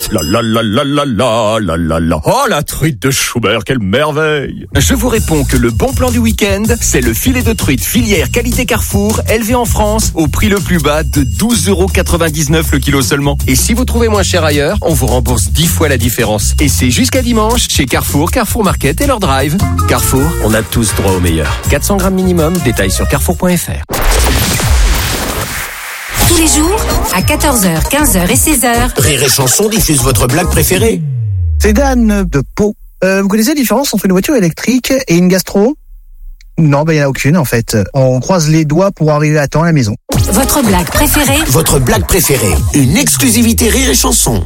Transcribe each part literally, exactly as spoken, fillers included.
La la la la la la la la la. Oh, la truite de Schubert, quelle merveille! Je vous réponds que le bon plan du week-end, c'est le filet de truite filière qualité Carrefour, élevé en France, au prix le plus bas de douze euros quatre-vingt-dix-neuf le kilo seulement. Et si vous trouvez moins cher ailleurs, on vous rembourse dix fois la différence. Et c'est jusqu'à dimanche chez Carrefour, Carrefour Market et leur drive. Carrefour, on a tous droit au meilleur. quatre cents grammes minimum, détails sur carrefour point f r. Tous les jours, à quatorze heures, quinze heures et seize heures, Rire et Chanson diffuse votre blague préférée. C'est Dan de Pau. Euh, vous connaissez la différence entre une voiture électrique et une gastro? Non, ben il n'y en a aucune en fait. On croise les doigts pour arriver à temps à la maison. votre blague préférée, Votre blague préférée. Une exclusivité Rire et Chanson.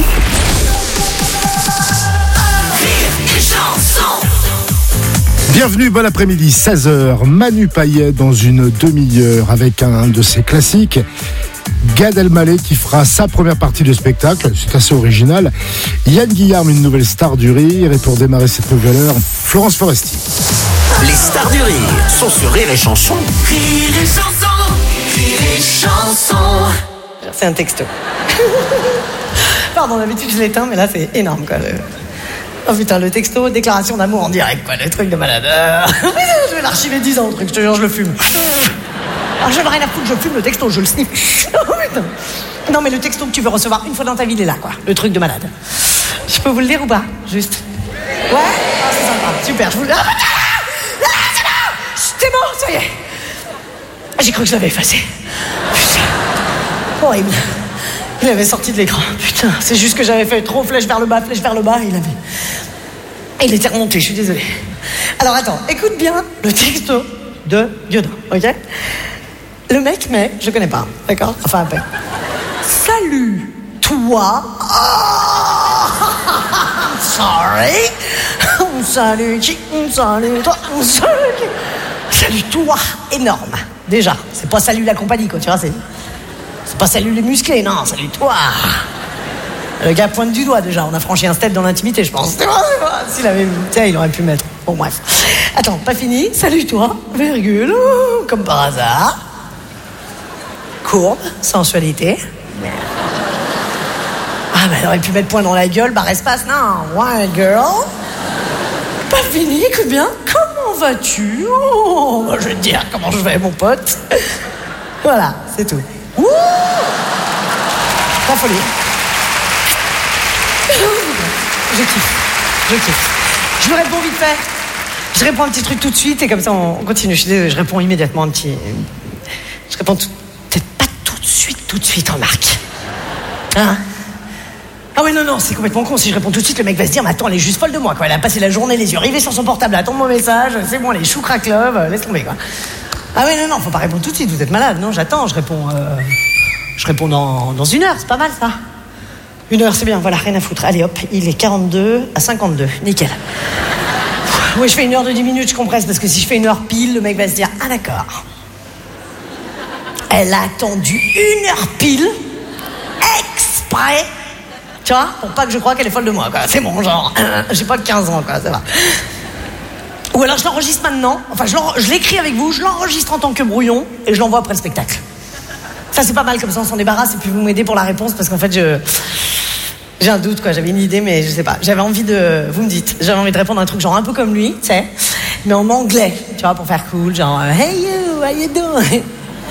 Bienvenue, bon après-midi, seize heures. Manu Payet dans une demi-heure avec un de ses classiques. Gad Elmaleh qui fera sa première partie de spectacle, c'est assez original. Yann Guillaume, une nouvelle star du rire. Et pour démarrer cette nouvelle heure, Florence Foresti. Les stars du rire sont sur Rire et Chanson. Rire et chanson, rire et chanson. C'est un texto. Pardon, d'habitude je l'éteins, mais là c'est énorme quoi. Le... Oh putain, le texto, déclaration d'amour en direct quoi, le truc de malade. Je vais l'archiver dix ans le truc, je te jure, je le fume. Alors j'en ai rien à foutre, je fume le texto, je le sniffe. Oh putain. Non mais le texto que tu veux recevoir une fois dans ta vie, il est là quoi, le truc de malade. Je peux vous le lire ou pas, juste? Ouais, ah, c'est sympa, super, je vous le dis. Ah, ah, c'est bon, c'est bon, ça y est. J'ai cru que je l'avais effacé. Putain, horrible. Il avait sorti de l'écran. Putain, c'est juste que j'avais fait trop flèche vers le bas, flèche vers le bas, il avait... Il était remonté, je suis désolée. Alors attends, écoute bien le texto de Diodin, ok? Le mec met, je connais pas, d'accord? Enfin, un peu. Salut, toi. Oh, sorry. Salut, qui? Salut, toi. Salut, qui? Salut, toi. Énorme. Déjà, c'est pas salut la compagnie, quoi, tu vois, c'est... C'est pas salut les musclés, non, salut toi. Le gars pointe du doigt déjà, on a franchi un step dans l'intimité, je pense. C'est bon, c'est bon. S'il avait... Tiens, il aurait pu mettre. Bon, bref. Attends, pas fini. Salut toi, virgule, comme par hasard. Courbe, sensualité. Ah, bah, elle aurait pu mettre point dans la gueule, barre espace. Non, wild girl. Pas fini, écoute bien. Comment vas-tu? Oh, je vais te dire comment je vais, mon pote. Voilà, c'est tout. Ouh, la folie. Je kiffe, je kiffe. Je lui réponds vite fait. Je réponds un petit truc tout de suite et comme ça on continue. Je, je réponds immédiatement un petit... Je réponds tout... peut-être pas tout de suite, tout de suite, remarque. Hein? Ah ouais, non, non, c'est complètement con. Si je réponds tout de suite, le mec va se dire, mais attends, elle est juste folle de moi, quoi. Elle a passé la journée les yeux rivés sur son portable, elle attend mon message, c'est bon, les choux crack love, laisse tomber, quoi. Ah ouais, non, non, faut pas répondre tout de suite, vous êtes malade. Non, j'attends, je réponds... Euh... Je réponds dans, dans une heure, c'est pas mal, ça. Une heure, c'est bien, voilà, rien à foutre. Allez, hop, il est quarante-deux à cinquante-deux, nickel. Oui, je fais une heure de dix minutes, je compresse, parce que si je fais une heure pile, le mec va se dire, ah d'accord. Elle a attendu une heure pile, exprès, tu vois, pour pas que je croie qu'elle est folle de moi, quoi. C'est bon, genre, j'ai pas que quinze ans, quoi, ça va. Ou alors je l'enregistre maintenant, enfin je, je l'écris avec vous, je l'enregistre en tant que brouillon et je l'envoie après le spectacle. Ça c'est pas mal, comme ça on s'en débarrasse et puis vous m'aidez pour la réponse parce qu'en fait je... J'ai un doute quoi, j'avais une idée mais je sais pas. J'avais envie de... Vous me dites, j'avais envie de répondre à un truc genre un peu comme lui, tu sais, mais en anglais, tu vois, pour faire cool, genre « Hey you, how you doing ?»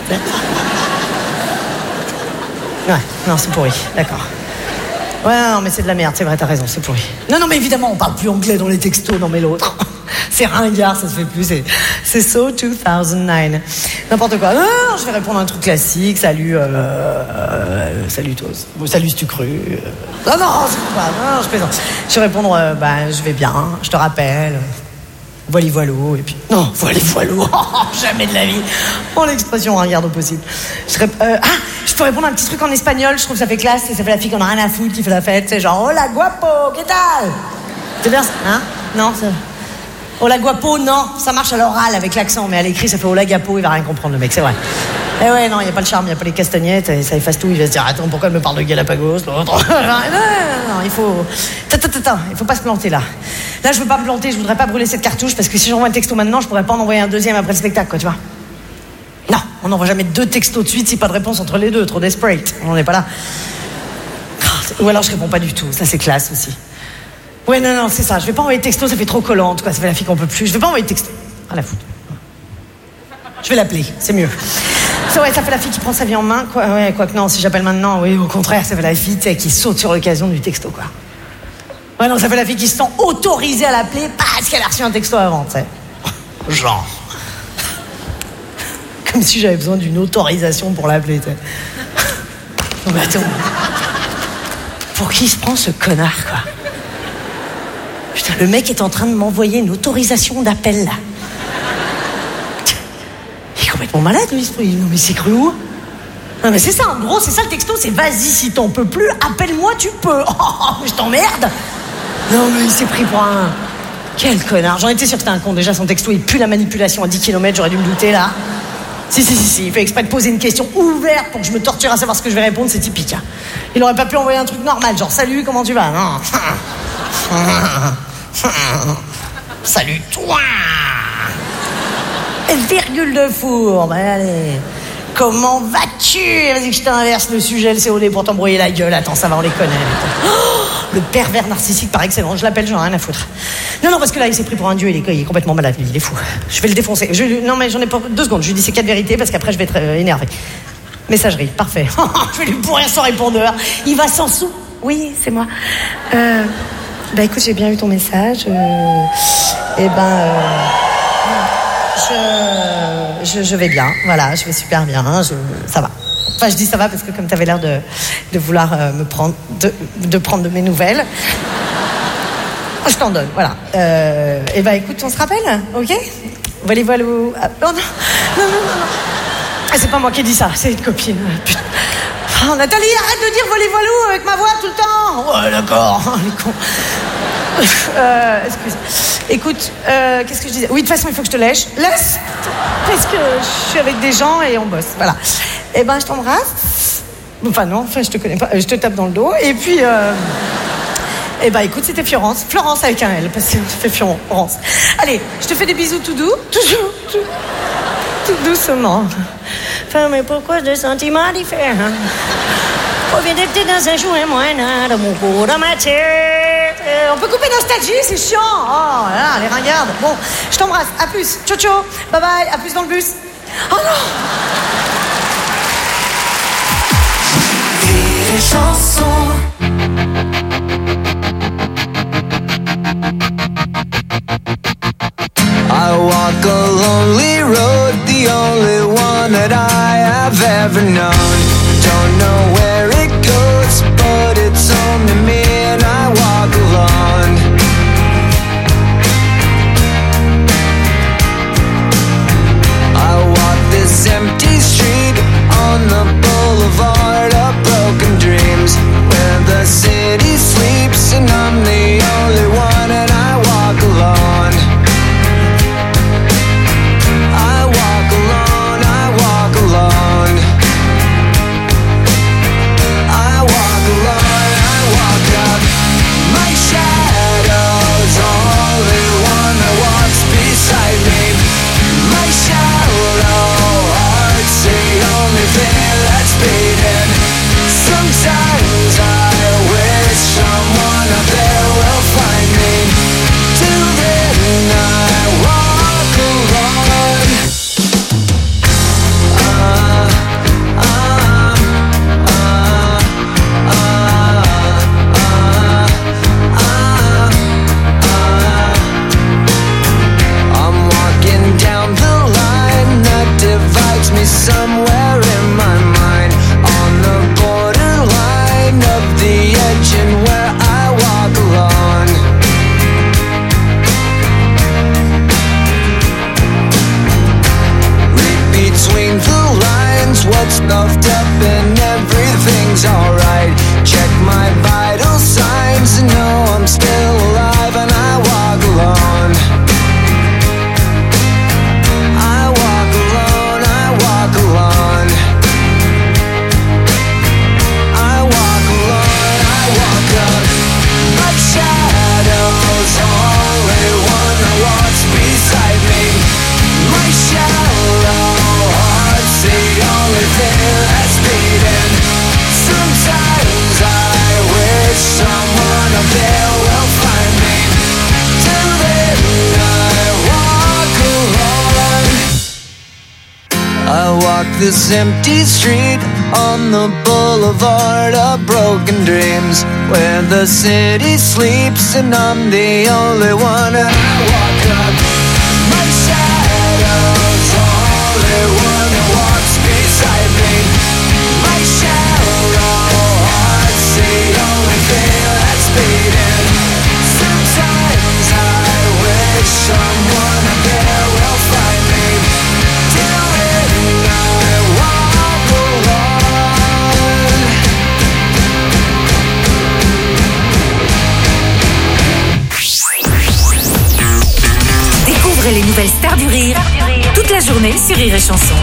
Ouais, non c'est pourri, d'accord. Ouais, non mais c'est de la merde, c'est vrai, t'as raison, c'est pourri. Non, non mais évidemment on parle plus anglais dans les textos, non mais l'autre... C'est ringard, ça se fait plus, c'est, c'est so deux mille neuf. N'importe quoi. Non, non, je vais répondre à un truc classique. Salut, euh, euh, salut toi. Bon, salut si tu cru. Non, non, c'est pas, non, je plaisante. Je vais répondre, euh, bah, je vais bien, je te rappelle. Voili voilou, et puis. Non, voili voilou, jamais de la vie. Oh, l'expression ringard au possible. Je rép... euh, ah, je peux répondre à un petit truc en espagnol, je trouve que ça fait classe, et ça fait la fille qu'on a rien à foutre, qui fait la fête. C'est genre, hola guapo, ¿qué tal? C'est bien ça, hein? Non, c'est. Hola guapo, non, ça marche à l'oral avec l'accent, mais à l'écrit ça fait hola gapo, il va rien comprendre le mec, c'est vrai. Eh ouais, non, il n'y a pas le charme, il n'y a pas les castagnettes, et ça efface tout, il va se dire, attends, pourquoi elle me parle de Galapagos, l'autre? Non, non, non, il faut... Attends, attends, attends, il faut pas se planter là. Là, je veux pas me planter, je voudrais pas brûler cette cartouche, parce que si j'envoie un texto maintenant, je pourrais pas en envoyer un deuxième après le spectacle, quoi, tu vois. Non, on n'envoie jamais deux textos de suite, si pas de réponse entre les deux, trop desperate, on n'en est pas là. Oh, Ou alors je réponds pas du tout, ça c'est classe aussi. Ouais, non, non, c'est ça, je vais pas envoyer de texto, ça fait trop collant, en tout cas, ça fait la fille qu'on peut plus. Je vais pas envoyer de texto. À la foutre. Je vais l'appeler, c'est mieux. Ça, ouais, ça fait la fille qui prend sa vie en main, quoi. Ouais, quoi que non, si j'appelle maintenant, oui, au contraire, ça fait la fille, tu sais, qui saute sur l'occasion du texto, quoi. Ouais, non, ça fait la fille qui se sent autorisée à l'appeler parce qu'elle a reçu un texto avant, tu sais. Genre. Comme si j'avais besoin d'une autorisation pour l'appeler, tu sais. Non, mais attends. Pour qui se prend ce connard, quoi? Putain, le mec est en train de m'envoyer une autorisation d'appel, là. Il est complètement malade, lui. Non, mais c'est cru où? Non, mais c'est ça, en gros, c'est ça le texto, c'est vas-y, si t'en peux plus, appelle-moi, tu peux. Oh, mais je t'emmerde. Non, mais il s'est pris pour un... Quel connard. J'en étais sûr que c'était un con. Déjà, son texto, il pue la manipulation à dix kilomètres, j'aurais dû me douter, là. Si, si, si, si, il fait exprès de poser une question ouverte pour que je me torture à savoir ce que je vais répondre, c'est typique. Hein. Il aurait pas pu envoyer un truc normal, genre salut, comment tu vas? Non. Salut, toi. Virgule de fourbe, allez. Comment vas-tu? Vas-y que je t'inverse le sujet, le C O D pour t'embrouiller la gueule. Attends, ça va, on les connaît. Oh, le pervers narcissique par excellence, je l'appelle, j'en ai rien à foutre. Non, non, parce que là, il s'est pris pour un dieu, il est, il est complètement malade, il est fou. Je vais le défoncer. Je, non, mais j'en ai pas deux secondes, je lui dis ces quatre vérités parce qu'après, je vais être euh, énervé. Messagerie, parfait. Je vais lui pourrir son répondeur. Il va s'en sou... Oui, c'est moi. Euh, bah écoute, j'ai bien eu ton message. Euh, et ben... Euh, je, je, je vais bien, voilà, je vais super bien, je, ça va. Enfin, je dis ça va parce que comme tu avais l'air de, de vouloir euh, me prendre, de, de prendre de mes nouvelles, je t'en donne, voilà. Euh, et bah écoute, on se rappelle, ok? Voilà, voilà. Ah, oh, non, non, non, non, non. Ah, c'est pas moi qui ai dit ça, c'est une copine. Putain. Oh, Nathalie, arrête de dire voler voilou avec ma voix tout le temps. Ouais, d'accord, les cons. Euh, excuse. Écoute, euh, qu'est-ce que je disais? Oui, de toute façon, il faut que je te lèche. Laisse, parce que je suis avec des gens et on bosse. Voilà. Eh ben, je t'embrasse. Enfin non, enfin, je te connais pas. Je te tape dans le dos. Et puis, euh... eh ben, écoute, c'était Florence. Florence avec un L, parce que je fais Florence. Allez, je te fais des bisous tout doux, toujours, tout, tout doucement. Enfin, mais pourquoi des sentiments différents? Reviens d'être dans un jour et moi, de mon cours, dans ma tête. On peut couper nostalgie, c'est chiant. Oh là, les ringardes. Bon, je t'embrasse. À plus. Ciao, ciao. Bye bye. À plus dans le bus. Oh non. Rire et chanson. I walk a lonely road, the only one that I have ever known. Don't know where it goes, but it's home to me and I walk alone. I walk this empty street on the boulevard of broken dreams, where the city sleeps and I'm the only one and I walk alone. I walk alone, I walk alone. I walk alone, I walk up. My shadow's only one that walks beside me. My shallow heart's the only thing that's beating. Sometimes I wish someone out there will find me. Till then I walk alone. Uh, uh, uh, uh, uh, uh. I'm walking down the line that divides me somewhere in my mind, on the borderline of the edge and where I walk alone. Read between the lines, what's stuffed up and everything's alright. Check my vital signs and know I'm still alive and I walk alone. I walk alone, I walk alone. I walk alone, I walk up. My shadow's only one that walks beside me. My shallow heart's the only thing that's beating. Sometimes I wish this empty street on the boulevard of broken dreams, where the city sleeps and I'm the only one. And I walk up, my shadow's the only one that walks beside me. My shallow heart's the only thing that's beating. Sometimes I wish someone up there will find me. Till then I walk alone. Découvrez les nouvelles stars du rire toute la journée sur Rire et Chanson.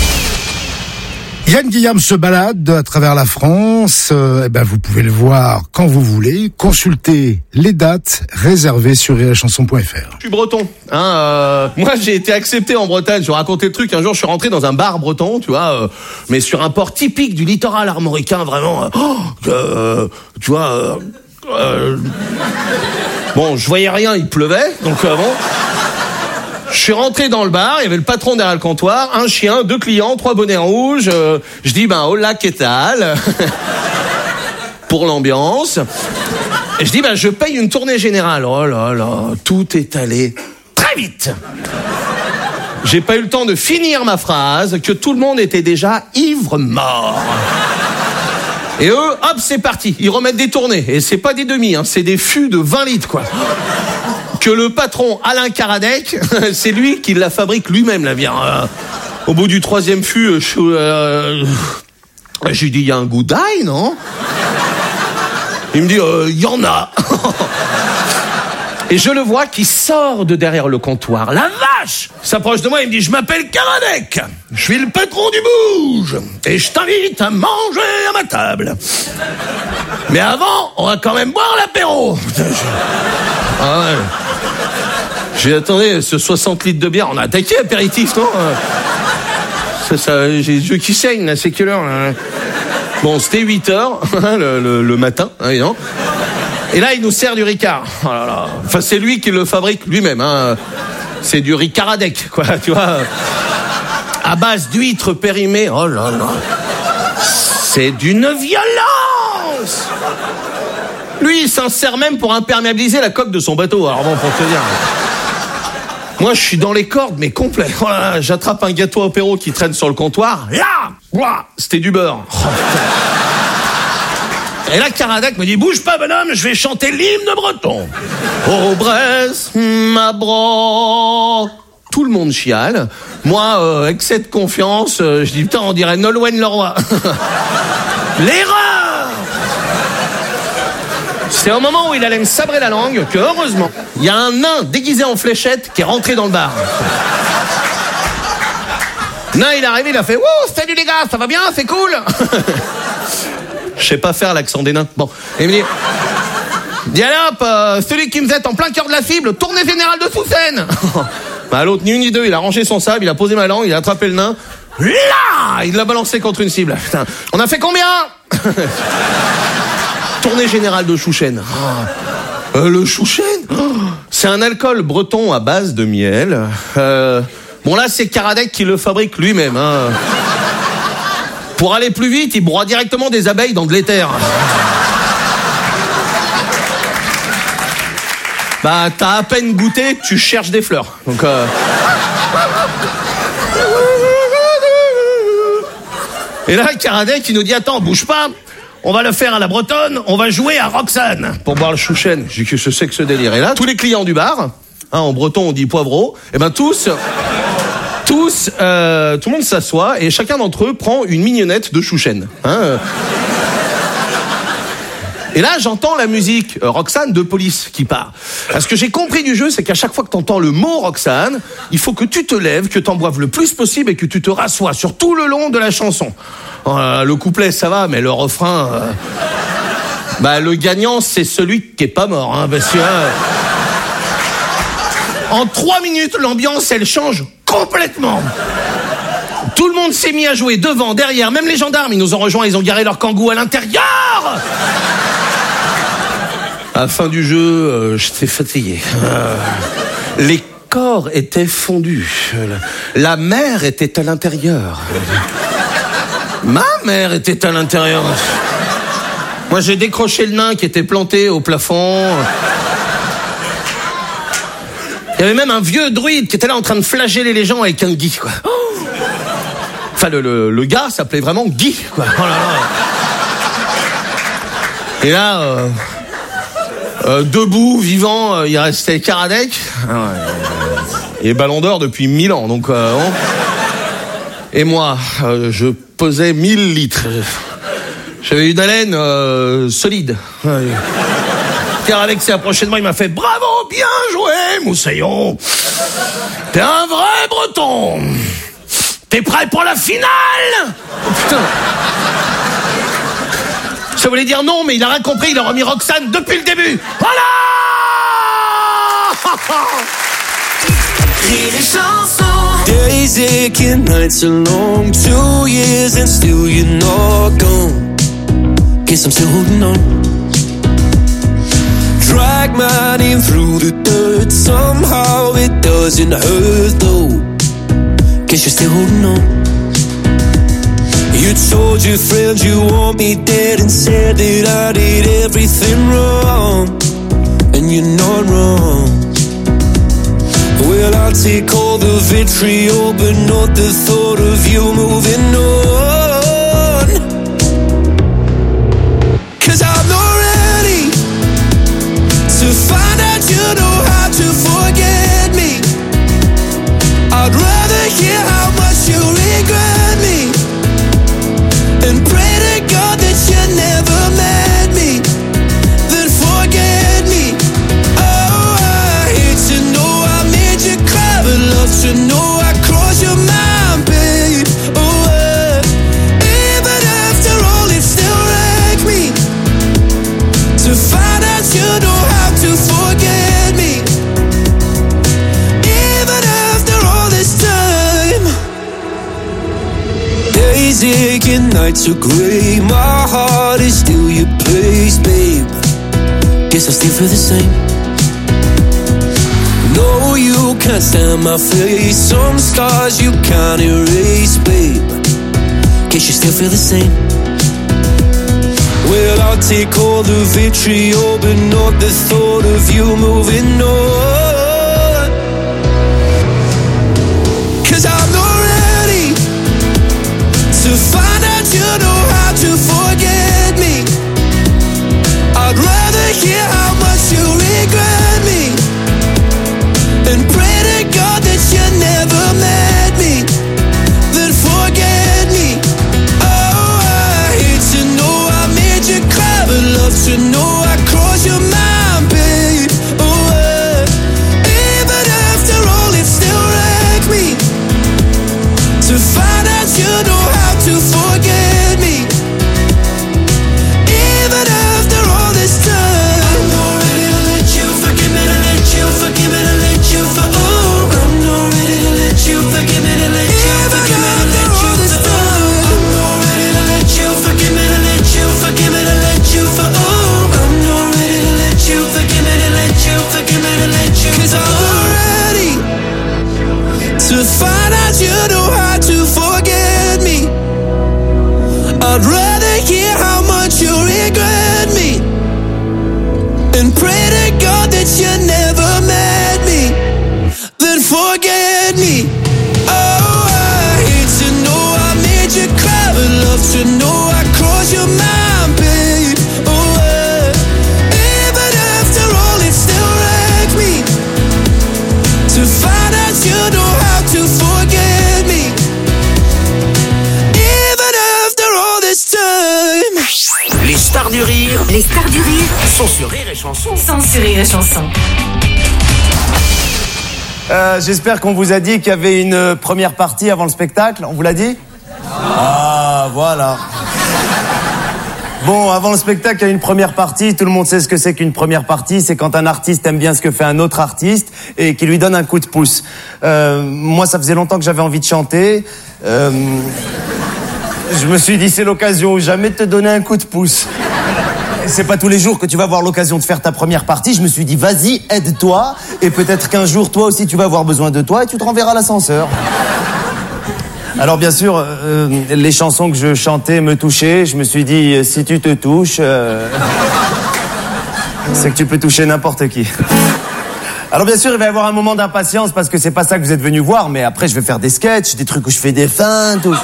Yann Guillaume se balade à travers la France. Euh, eh ben, vous pouvez le voir quand vous voulez. Consultez les dates réservées sur rire et chanson point f r. Je suis breton. Hein, euh, moi, j'ai été accepté en Bretagne. Je vais raconter le truc. Un jour, je suis rentré dans un bar breton, tu vois, euh, mais sur un port typique du littoral armoricain, vraiment. Euh, oh, euh, tu vois. Euh, euh, bon, je voyais rien. Il pleuvait, donc euh, bon. Je suis rentré dans le bar, il y avait le patron derrière le comptoir, un chien, deux clients, trois bonnets rouges. Euh, je dis, ben, hola, qu'est-ce pour l'ambiance. Et je dis, ben, je paye une tournée générale. Oh là là, tout est allé très vite. J'ai pas eu le temps de finir ma phrase, que tout le monde était déjà ivre-mort. Et eux, hop, c'est parti. Ils remettent des tournées. Et c'est pas des demi, hein, c'est des fûts de vingt litres, quoi. Que le patron Alain Karadec, c'est lui qui la fabrique lui-même, la bière. Euh, au bout du troisième fût, je, euh, j'ai dit, il y a un goût d'ail, non? Il me dit, il euh, y en a. Et je le vois qui sort de derrière le comptoir. La vache! Il s'approche de moi, il me dit, je m'appelle Karadec. Je suis le patron du Bouge. Et je t'invite à manger à ma table. Mais avant, on va quand même boire l'apéro. Ah ouais. J'ai attendez, ce soixante litres de bière, on a attaqué apéritif, non? Ça, ça, j'ai les yeux qui saignent, là, c'est quelle heure, là? Bon, c'était huit heures, le, le, le matin, hein, non? Et là, il nous sert du Ricard. Oh là là. Enfin, c'est lui qui le fabrique lui-même, hein. C'est du Ricaradec, quoi, tu vois. À base d'huîtres périmées, oh là là. C'est d'une violence! Lui, il s'en sert même pour imperméabiliser la coque de son bateau. Alors bon, pour te dire. Moi, je suis dans les cordes, mais complet. Voilà, j'attrape un gâteau apéro qui traîne sur le comptoir. Là, ouah, c'était du beurre. Oh, et là, Karadec me dit, bouge pas, bonhomme, je vais chanter l'hymne breton. Oh, Bresse, ma bro. Tout le monde chiale. Moi, euh, excès de confiance, euh, je dis, putain, on dirait Nolwenn Leroy. L'erreur! C'est au moment où il allait me sabrer la langue que, heureusement, il y a un nain déguisé en fléchette qui est rentré dans le bar. Nain, il est arrivé, il a fait « Wouh, salut les gars, ça va bien, c'est cool !» Je sais pas faire l'accent des nains. Bon, et il me dit « Dis allez hop, euh, celui qui me jette en plein cœur de la cible, tournée générale de Soussène !» Bah l'autre, ni une ni deux, il a rangé son sable, il a posé ma langue, il a attrapé le nain. Là, il l'a balancé contre une cible. Putain, on a fait combien? Tournée générale de Chouchen. Oh. Euh, le Chouchen, oh. C'est un alcool breton à base de miel. Euh, bon là, c'est Karadec qui le fabrique lui-même. Hein. Pour aller plus vite, il broie directement des abeilles dans de l'éther. Bah, t'as à peine goûté, tu cherches des fleurs. Donc, euh... Et là, Karadec, il nous dit, attends, bouge pas. On va le faire à la bretonne, on va jouer à Roxane pour boire le Chouchen. J'ai dit, qu'est-ce que c'est que ce délire? Et là, tous les clients du bar, hein, en breton on dit poivreau, et ben tous, tous, euh, tout le monde s'assoit et chacun d'entre eux prend une mignonnette de Chouchen. Hein. Et là, j'entends la musique euh, Roxane de Police qui part. Ce que j'ai compris du jeu, c'est qu'à chaque fois que t'entends le mot Roxane, il faut que tu te lèves, que t'en boives le plus possible et que tu te rassoies sur tout le long de la chanson. Euh, le couplet, ça va, mais le refrain... Euh... Bah, le gagnant, c'est celui qui est pas mort, hein, parce que... Euh... En trois minutes, l'ambiance, elle change complètement. Tout le monde s'est mis à jouer devant, derrière, même les gendarmes, ils nous ont rejoints, ils ont garé leur kangou à l'intérieur. À la fin du jeu, euh, j'étais fatigué. Euh, les corps était fondu. La, la mer était à l'intérieur. Ma mère était à l'intérieur. Moi, j'ai décroché le nain qui était planté au plafond. Il y avait même un vieux druide qui était là en train de flageller les gens avec un Guy, quoi. Enfin, le, le, le gars s'appelait vraiment Guy, quoi. Oh là là. Et là, euh, euh, debout, vivant, euh, il restait Karadec. Ah ouais. Et Ballon d'Or depuis mille ans, donc... Euh, bon. Et moi, euh, je pesais mille litres. J'avais une haleine euh, solide. Ouais. Karadec s'est approché de moi, il m'a fait « Bravo, bien joué, Moussaillon. T'es un vrai breton. T'es prêt pour la finale ?» Oh putain. Ça voulait dire non, mais il a rien compris, il a remis Roxane depuis le début. Voilà. Rire et chanson. Days aching, nights are long. Two years and still you're not gone. Guess I'm still holding on. Drag my name through the dirt. Somehow it doesn't hurt though. Guess you're still holding on. You told your friends you want me dead and said that I did everything wrong. And you're not wrong. Well, I'll take all the vitriol, but not the thought of you moving on. 'Cause I'm not ready to find out you know how to forget me. I'd rather hear how much you regret me and pray to God that you never met me, then forget me. Oh, I hate to know I made you cry, but love to know I crossed your mind, babe. Oh, uh, even after all, it still wrecked me to find out you know how to forget me. Even after all this time. Days aching, nights are grey. My heart is still your place, babe. Guess I still feel the same. No, you can't stand my face. Some scars you can't erase, babe. Guess you still feel the same. Well, I'll take all the vitriol, but not the thought of you moving on. 'Cause I'm not ready to find out you know how to forget me. I'd rather hear how much you regret me and pray to God that you never met me, then forget me. Oh, I hate to know I made you cry, but love to know I crossed your mind, babe. Oh, uh, even after all, it still wrecked me to find out you know how to forget me. Even after all this time, I'm not ready to let you forgive me, to let you forgive me, to let you for. Oh, I'm not ready to let you forgive me, to let you forgive me, to let you for. I'm not ready to let you forgive me, to let you forgive me, to let you for. Oh, I'm not ready to let you forgive me, to let you forgive me, to let you. 'Cause I'm not ready to find out you know how to forget me. I'd rather hear how much you regret me and pray to God that you never met me, then forget me. Oh, I hate to know I made you cry, but love to know I crossed your mind, babe. Oh, uh, even after all, it still wrecked me to find out you know how to forget me. Even after all this time. Les stars du rire Les stars du rire sont sur Rire et Chanson. sont sur Rire et Chanson. Euh, J'espère qu'on vous a dit qu'il y avait une première partie avant le spectacle. On vous l'a dit ? Ah, voilà. Bon, avant le spectacle, il y a une première partie. Tout le monde sait ce que c'est qu'une première partie. C'est quand un artiste aime bien ce que fait un autre artiste et qui lui donne un coup de pouce. Euh, moi, ça faisait longtemps que j'avais envie de chanter. Euh, je me suis dit, c'est l'occasion ou jamais de te donner un coup de pouce. C'est pas tous les jours que tu vas avoir l'occasion de faire ta première partie. Je me suis dit, vas-y, aide-toi. Et peut-être qu'un jour, toi aussi, tu vas avoir besoin de toi et tu te renverras l'ascenseur. Alors bien sûr, euh, les chansons que je chantais me touchaient. Je me suis dit, si tu te touches, euh, c'est que tu peux toucher n'importe qui. Alors bien sûr, il va y avoir un moment d'impatience parce que c'est pas ça que vous êtes venus voir. Mais après, je vais faire des sketchs, des trucs où je fais des feintes. Ou...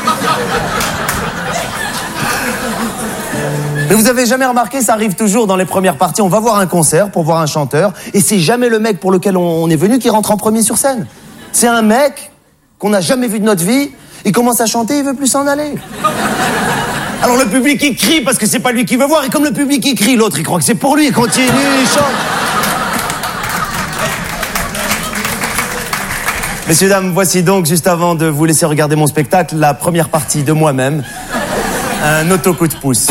Mais vous avez jamais remarqué, ça arrive toujours dans les premières parties. On va voir un concert pour voir un chanteur et c'est jamais le mec pour lequel on est venu qui rentre en premier sur scène. C'est un mec qu'on n'a jamais vu de notre vie. Il commence à chanter, il veut plus s'en aller. Alors le public, il crie parce que c'est pas lui qui veut voir. Et comme le public, il crie, l'autre, il croit que c'est pour lui. Il continue, il chante. Messieurs, dames, voici donc, juste avant de vous laisser regarder mon spectacle, la première partie de moi-même. Un auto-coup de pouce.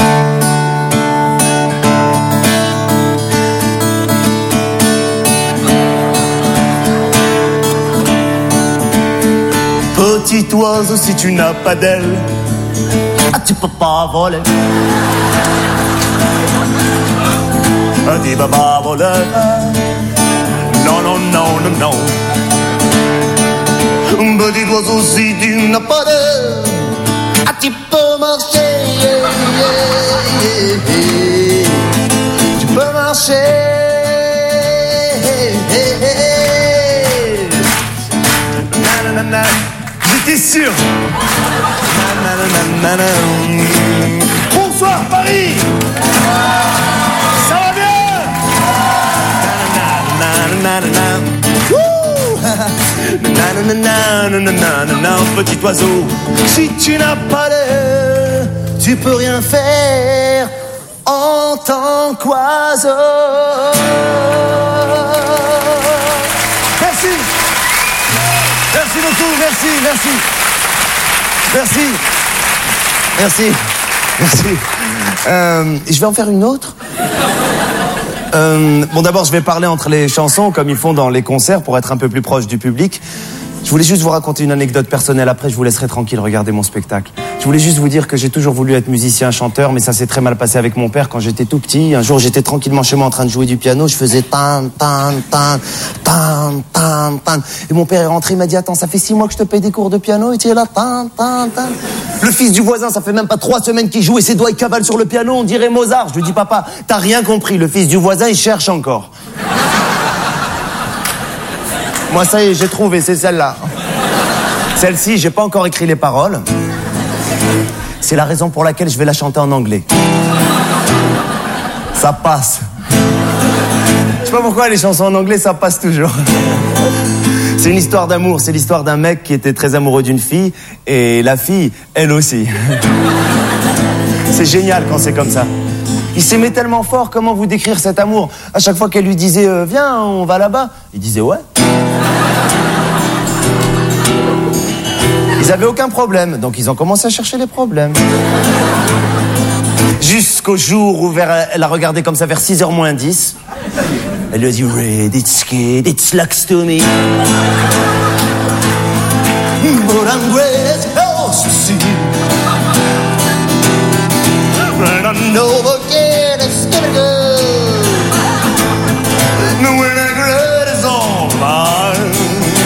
Petit oiseau, si tu n'as pas d'aile, ah, tu peux pas voler. Ah, tu peux pas voler. Non, non, non, non, non. Petit oiseau, si tu n'as pas d'aile, ah, tu peux marcher. Yeah, yeah, yeah. Tu peux marcher. Nanana. J'étais sûr. Bonsoir Paris. Ça va bien. Petit oiseau, si tu n'as pas l'air, tu peux rien faire en tant qu'oiseau. Merci. Merci beaucoup, merci, merci. Merci. Merci. Merci. Euh, je vais en faire une autre. Euh, bon, d'abord, je vais parler entre les chansons, comme ils font dans les concerts, pour être un peu plus proche du public. Je voulais juste vous raconter une anecdote personnelle. Après, je vous laisserai tranquille regarder mon spectacle. Je voulais juste vous dire que j'ai toujours voulu être musicien, chanteur, mais ça s'est très mal passé avec mon père quand j'étais tout petit. Un jour, j'étais tranquillement chez moi en train de jouer du piano. Je faisais tan, tan, tan, tan, tan, tan. Et mon père est rentré, il m'a dit, attends, ça fait six mois que je te paye des cours de piano et tu es là, tan, tan, tan. Le fils du voisin, ça fait même pas trois semaines qu'il joue et ses doigts, il cavale sur le piano, on dirait Mozart. Je lui dis, papa, t'as rien compris. Le fils du voisin, il cherche encore. Moi, ça y est, j'ai trouvé, c'est celle-là. Celle-ci, j'ai pas encore écrit les paroles. C'est la raison pour laquelle je vais la chanter en anglais. Ça passe. Je sais pas pourquoi les chansons en anglais, ça passe toujours. C'est une histoire d'amour. C'est l'histoire d'un mec qui était très amoureux d'une fille et la fille, elle aussi. C'est génial quand c'est comme ça. Il s'aimait tellement fort, comment vous décrire cet amour? À chaque fois qu'elle lui disait euh, viens, on va là-bas, il disait ouais. Ils avaient aucun problème, donc ils ont commencé à chercher les problèmes. Jusqu'au jour où vers, elle a regardé comme ça vers six heures moins dix. Elle lui a dit red, it's scared, it's likes to me. But I'm great, oh, to see. And I know again, it's gonna go. When I great is all mine.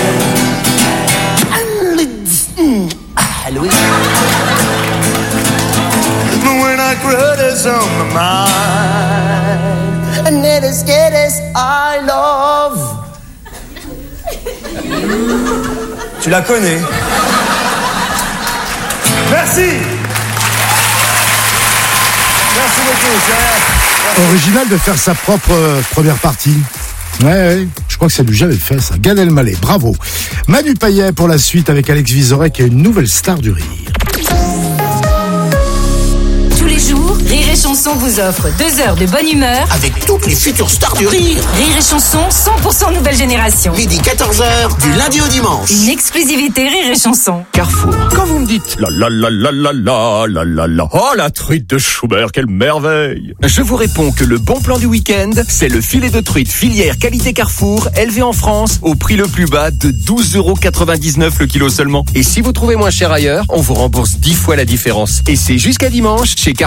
And it's, mm, ah, Louis. When I great is on my mind. And it is good as I love. Tu la connais? Merci. Merci beaucoup, c'est vrai. Original de faire sa propre euh, première partie. Ouais, ouais, je crois que ça lui jamais fait ça. Gad Elmaleh, bravo. Manu Payet pour la suite avec Alex Vizorek qui est une nouvelle star du rire. Tous les jours, Rire et Chanson vous offre deux heures de bonne humeur Avec toutes les futures stars du rire. Rire et Chanson cent pour cent nouvelle génération. Midi quatorze heures, du lundi au dimanche. Une exclusivité Rire et Chanson. Carrefour. Quand vous me dites la la la la la la la la la, oh la truite de Schubert, quelle merveille! Je vous réponds que le bon plan du week-end, c'est le filet de truite filière qualité Carrefour, élevé en France au prix le plus bas de douze euros quatre-vingt-dix-neuf le kilo seulement. Et si vous trouvez moins cher ailleurs, on vous rembourse dix fois la différence. Et c'est jusqu'à dimanche chez Carrefour, Carrefour.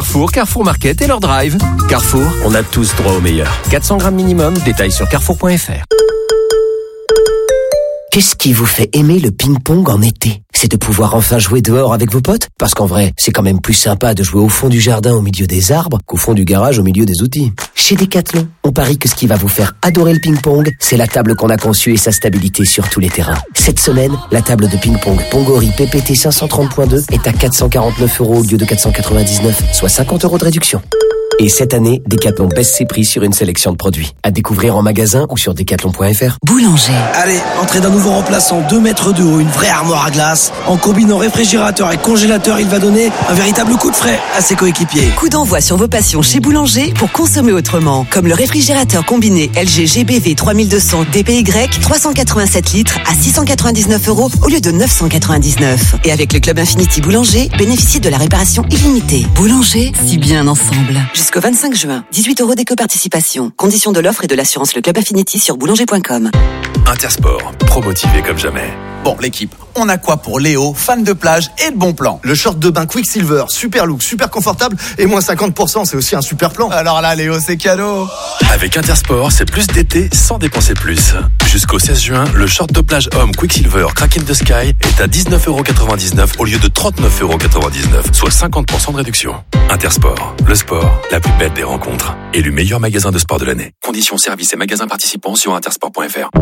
Carrefour Market et leur drive. Carrefour, on a tous droit au meilleur. quatre cents grammes minimum, détails sur carrefour point f r. Qu'est-ce qui vous fait aimer le ping-pong en été? C'est de pouvoir enfin jouer dehors avec vos potes? Parce qu'en vrai, c'est quand même plus sympa de jouer au fond du jardin au milieu des arbres qu'au fond du garage au milieu des outils. Chez Decathlon, on parie que ce qui va vous faire adorer le ping-pong, c'est la table qu'on a conçue et sa stabilité sur tous les terrains. Cette semaine, la table de ping-pong Pongori P P T cinq cent trente point deux est à quatre cent quarante-neuf euros au lieu de quatre cent quatre-vingt-dix-neuf, soit cinquante euros de réduction. Et cette année, Decathlon baisse ses prix sur une sélection de produits. À découvrir en magasin ou sur decathlon point f r. Boulanger. Allez, entrée d'un nouveau remplaçant deux mètres de haut, une vraie armoire à glace. En combinant réfrigérateur et congélateur, il va donner un véritable coup de frais à ses coéquipiers. Coup d'envoi sur vos passions chez Boulanger pour consommer autrement. Comme le réfrigérateur combiné L G G B V trois mille deux cents D P Y, trois cent quatre-vingt-sept litres à six cent quatre-vingt-dix-neuf euros au lieu de neuf cent quatre-vingt-dix-neuf. Et avec le Club Infinity Boulanger, bénéficiez de la réparation illimitée. Boulanger, si bien ensemble. Jusqu'au vingt-cinq juin, dix-huit euros d'éco-participation. Conditions de l'offre et de l'assurance Le Club Infinity sur boulanger point com. Intersport, pro-motivé comme jamais. Bon, l'équipe, on a quoi pour Léo, fan de plage et de bon plan? Le short de bain Quicksilver, super look, super confortable et moins cinquante pour cent, c'est aussi un super plan. Alors là, Léo, c'est cadeau. Avec Intersport, c'est plus d'été sans dépenser plus. Jusqu'au seize juin, le short de plage homme Quicksilver Crack in the Sky est à dix-neuf euros quatre-vingt-dix-neuf au lieu de trente-neuf euros quatre-vingt-dix-neuf, soit cinquante pour cent de réduction. Intersport, le sport, la plus belle des rencontres. Élu meilleur magasin de sport de l'année. Conditions, services et magasins participants sur intersport point f r.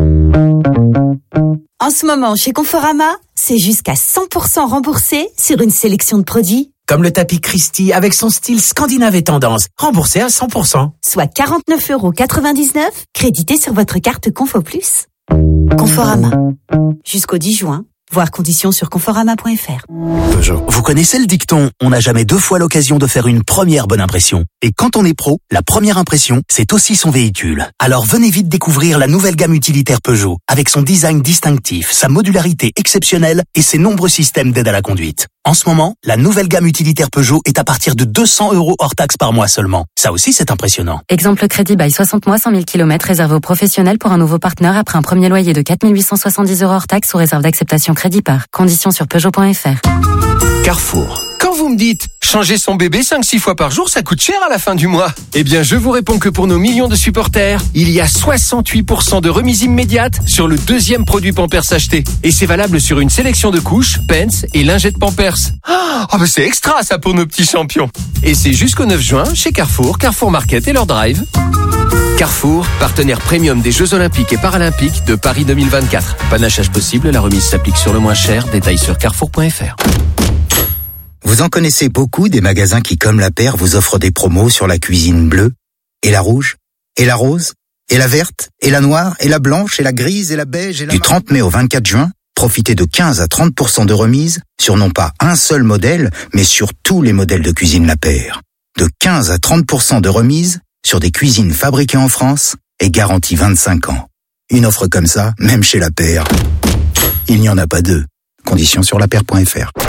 En ce moment, chez Conforama, c'est jusqu'à cent pour cent remboursé sur une sélection de produits. Comme le tapis Christie avec son style scandinave et tendance, remboursé à cent pour cent. Soit quarante-neuf euros quatre-vingt-dix-neuf, crédité sur votre carte Confo Plus. Conforama. Jusqu'au dix juin. Voir conditions sur conforama point f r. Peugeot. Vous connaissez le dicton « On n'a jamais deux fois l'occasion de faire une première bonne impression ». Et quand on est pro, la première impression, c'est aussi son véhicule. Alors venez vite découvrir la nouvelle gamme utilitaire Peugeot, avec son design distinctif, sa modularité exceptionnelle et ses nombreux systèmes d'aide à la conduite. En ce moment, la nouvelle gamme utilitaire Peugeot est à partir de deux cents euros hors taxe par mois seulement. Ça aussi, c'est impressionnant. Exemple crédit by soixante mois, cent mille kilomètres réservé aux professionnels pour un nouveau partenaire après un premier loyer de quatre mille huit cent soixante-dix euros hors taxe sous réserve d'acceptation crédit par. Conditions sur peugeot point f r. Carrefour. Quand vous me dites changer son bébé cinq six fois par jour, ça coûte cher à la fin du mois. Eh bien, je vous réponds que pour nos millions de supporters, il y a soixante-huit pour cent de remise immédiate sur le deuxième produit Pampers acheté. Et c'est valable sur une sélection de couches, pants et lingettes Pampers. Ah, oh, bah c'est extra ça pour nos petits champions. Et c'est jusqu'au neuf juin chez Carrefour, Carrefour Market et leur drive. Carrefour, partenaire premium des Jeux Olympiques et Paralympiques de Paris deux mille vingt-quatre. Panachage possible, la remise s'applique sur le moins cher. Détails sur carrefour point f r. Vous en connaissez beaucoup des magasins qui, comme la paire, vous offrent des promos sur la cuisine bleue, et la rouge, et la rose, et la verte, et la noire, et la blanche, et la grise, et la beige, et la... Du trente mai au vingt-quatre juin, profitez de quinze à trente pour cent de remise sur non pas un seul modèle, mais sur tous les modèles de cuisine la paire. De quinze à trente pour cent de remise sur des cuisines fabriquées en France et garanties vingt-cinq ans. Une offre comme ça, même chez la paire, il n'y en a pas deux. Conditions sur la paire point f r.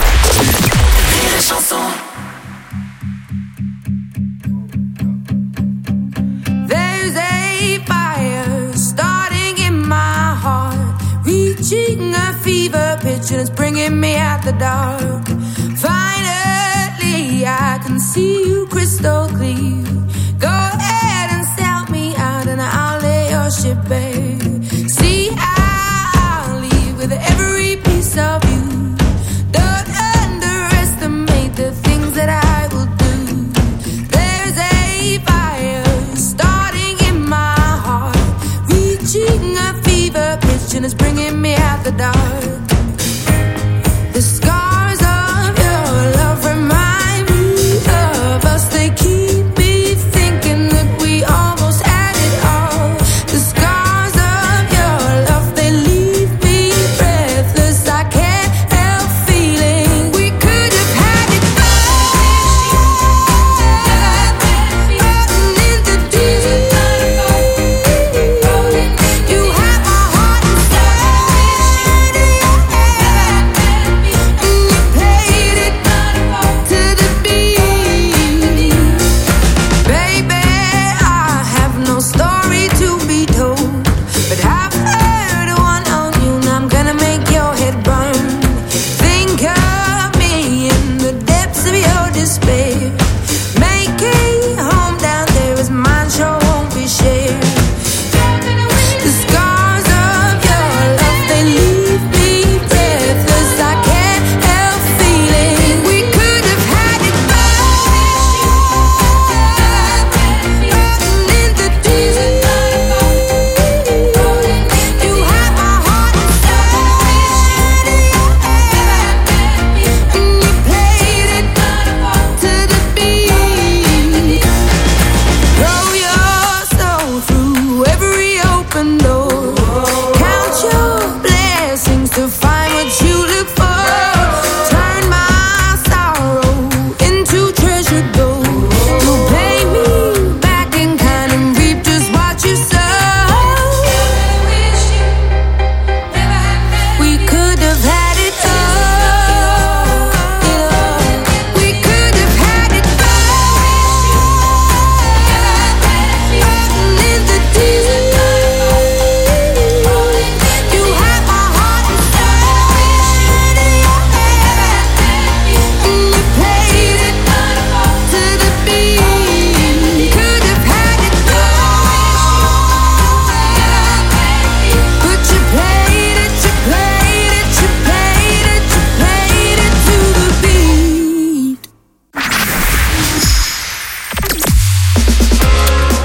There's a fire starting in my heart, reaching a fever pitch and it's bringing me out the dark. Finally, I can see you crystal clear. Go ahead and sell me out and I'll lay your ship bare. See, I'll leave with every piece of you. Don't underestimate the things that I will do. There's a fire starting in my heart, reaching a fever pitch and it's bringing me out the dark. The scars of your love remind me of us. They keep me thinking that we almost had it all. The scars of your love, they leave me breathless. I can't help feeling we could have had it rolling into deep. You have my heart inside.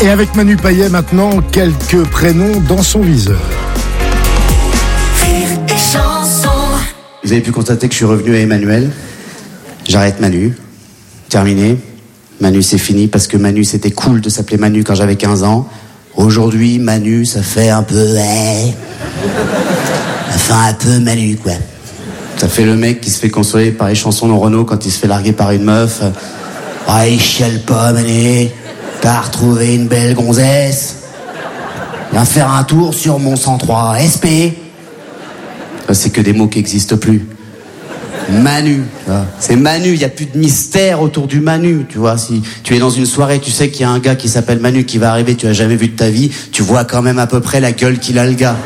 Et avec Manu Payet maintenant, quelques prénoms dans son viseur. Rire et chanson. Vous avez pu constater que je suis revenu à Emmanuel. J'arrête Manu. Terminé. Manu, c'est fini parce que Manu, c'était cool de s'appeler Manu quand j'avais quinze ans. Aujourd'hui, Manu, ça fait un peu... Ouais. Ça fait un peu Manu, quoi. Ça fait le mec qui se fait consoler par les chansons de Renaud quand il se fait larguer par une meuf. Ah, il chiale pas, Mané. T'as retrouvé une belle gonzesse. Viens faire un tour sur mon cent trois S P. C'est que des mots qui n'existent plus. Manu, c'est Manu, il n'y a plus de mystère autour du Manu, tu vois. Si tu es dans une soirée, tu sais qu'il y a un gars qui s'appelle Manu qui va arriver, tu l'as jamais vu de ta vie, tu vois quand même à peu près la gueule qu'il a, le gars.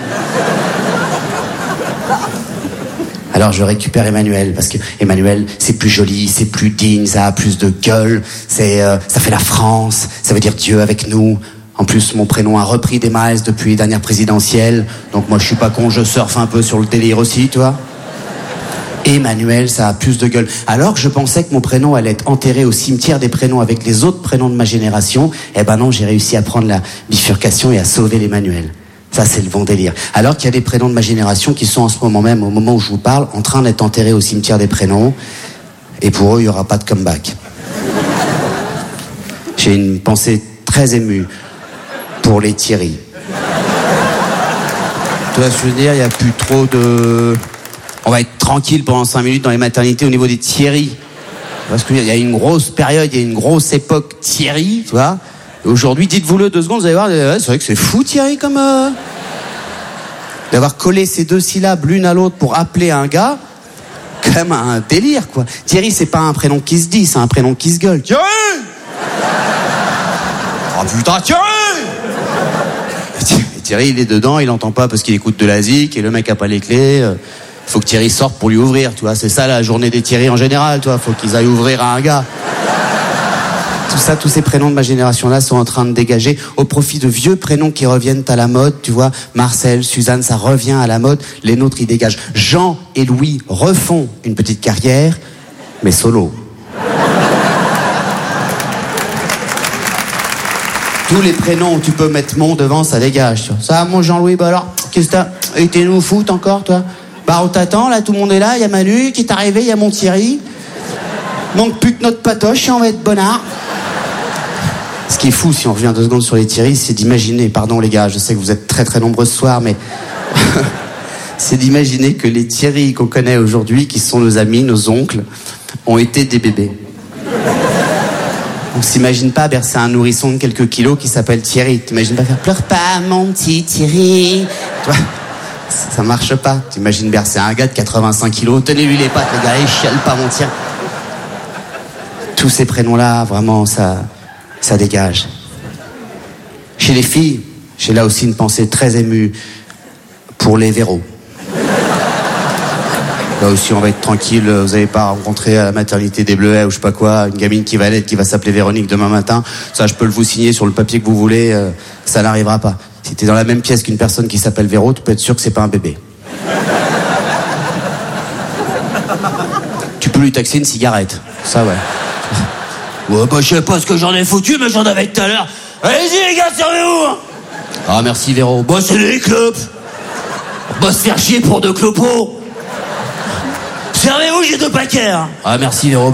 Alors je récupère Emmanuel, parce que Emmanuel, c'est plus joli, c'est plus digne, ça a plus de gueule, c'est, euh, ça fait la France, ça veut dire Dieu avec nous. En plus, mon prénom a repris des miles depuis les dernières présidentielles, donc moi je suis pas con, je surfe un peu sur le délire aussi, tu vois. Emmanuel, ça a plus de gueule. Alors que je pensais que mon prénom allait être enterré au cimetière des prénoms avec les autres prénoms de ma génération, eh ben non, j'ai réussi à prendre la bifurcation et à sauver l'Emmanuel. Ça, c'est le bon délire. Alors qu'il y a des prénoms de ma génération qui sont en ce moment même, au moment où je vous parle, en train d'être enterrés au cimetière des prénoms. Et pour eux, il n'y aura pas de comeback. J'ai une pensée très émue pour les Thierry. Tu vois ce que je veux dire, il n'y a plus trop de... On va être tranquille pendant cinq minutes dans les maternités au niveau des Thierry. Parce qu'il y a une grosse période, il y a une grosse époque Thierry, tu vois. Et aujourd'hui, dites-vous-le deux secondes, vous allez voir, c'est vrai que c'est fou Thierry comme... Euh... D'avoir collé ces deux syllabes l'une à l'autre pour appeler un gars, quand même un délire, quoi. Thierry, c'est pas un prénom qui se dit, c'est un prénom qui se gueule. Thierry! Oh putain, Thierry! Thierry, il est dedans, il entend pas parce qu'il écoute de la zik et le mec a pas les clés. Faut que Thierry sorte pour lui ouvrir, tu vois. C'est ça la journée des Thierry en général, tu vois. Faut qu'ils aillent ouvrir à un gars. Tout ça, tous ces prénoms de ma génération-là sont en train de dégager au profit de vieux prénoms qui reviennent à la mode, tu vois. Marcel, Suzanne, ça revient à la mode. Les nôtres, ils dégagent. Jean et Louis refont une petite carrière, mais solo. Tous les prénoms où tu peux mettre mon devant, ça dégage, tu vois. Ça, mon Jean-Louis, bah alors, qu'est-ce que t'as été nous foot encore, toi? Bah on t'attend, là, tout le monde est là, il y a Manu qui est arrivé, il y a mon Thierry. Manque plus que notre patoche et on va être bonnard. Ce qui est fou, si on revient deux secondes sur les Thierry, c'est d'imaginer, pardon les gars, je sais que vous êtes très très nombreux ce soir, mais c'est d'imaginer que les Thierry qu'on connaît aujourd'hui, qui sont nos amis, nos oncles, ont été des bébés. On s'imagine pas bercer un nourrisson de quelques kilos qui s'appelle Thierry. T'imagines pas faire « Pleure pas, mon petit Thierry ». Tu vois, ça marche pas. T'imagines bercer un gars de quatre-vingt-cinq kilos. Tenez-lui les pattes, les gars, et chiale pas, mon Thierry. Tous ces prénoms-là, vraiment, ça, ça dégage. Chez les filles, j'ai là aussi une pensée très émue pour les Véros. Là aussi, on va être tranquille. Vous n'allez pas rencontrer à la maternité des Bleuets ou je sais pas quoi, une gamine qui va l'être, qui va s'appeler Véronique demain matin. Ça, je peux le vous signer sur le papier que vous voulez. Euh, ça n'arrivera pas. Si t'es dans la même pièce qu'une personne qui s'appelle Véro, tu peux être sûr que c'est pas un bébé. Tu peux lui taxer une cigarette. Ça, ouais. Ouais, bah, je sais pas ce que j'en ai foutu, mais j'en avais tout à l'heure. Allez-y, les gars, servez-vous! Ah, merci, Véro. Bah, c'est les clopes. On va se faire chier pour deux clopos. Servez-vous, j'ai deux paquets. Hein. Ah, merci, Véro.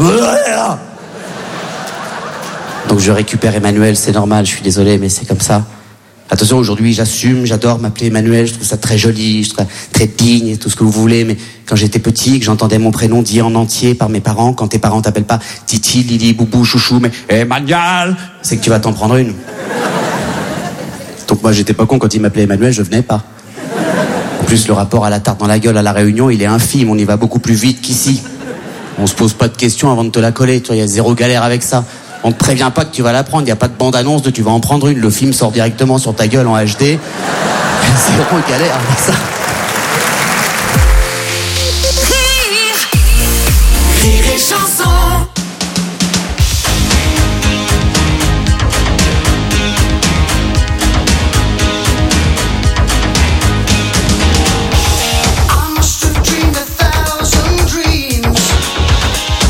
Donc, je récupère Emmanuel, c'est normal, je suis désolé, mais c'est comme ça. Attention, aujourd'hui, j'assume, j'adore m'appeler Emmanuel, je trouve ça très joli, je trouve ça très digne et tout ce que vous voulez, mais quand j'étais petit, que j'entendais mon prénom dit en entier par mes parents, quand tes parents t'appellent pas Titi, Lili, Boubou, Chouchou, mais Emmanuel, c'est que tu vas t'en prendre une. Donc moi, j'étais pas con, quand ils m'appelaient Emmanuel, je venais pas. En plus, le rapport à la tarte dans la gueule à la Réunion, il est infime, on y va beaucoup plus vite qu'ici. On se pose pas de questions avant de te la coller, toi, il y a zéro galère avec ça. On te prévient pas que tu vas la prendre, il n'y a pas de bande-annonce de tu vas en prendre une, le film sort directement sur ta gueule en H D. Zéro galère avec ça. Rire, rire et chanson.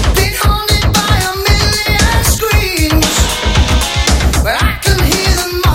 But I can hear the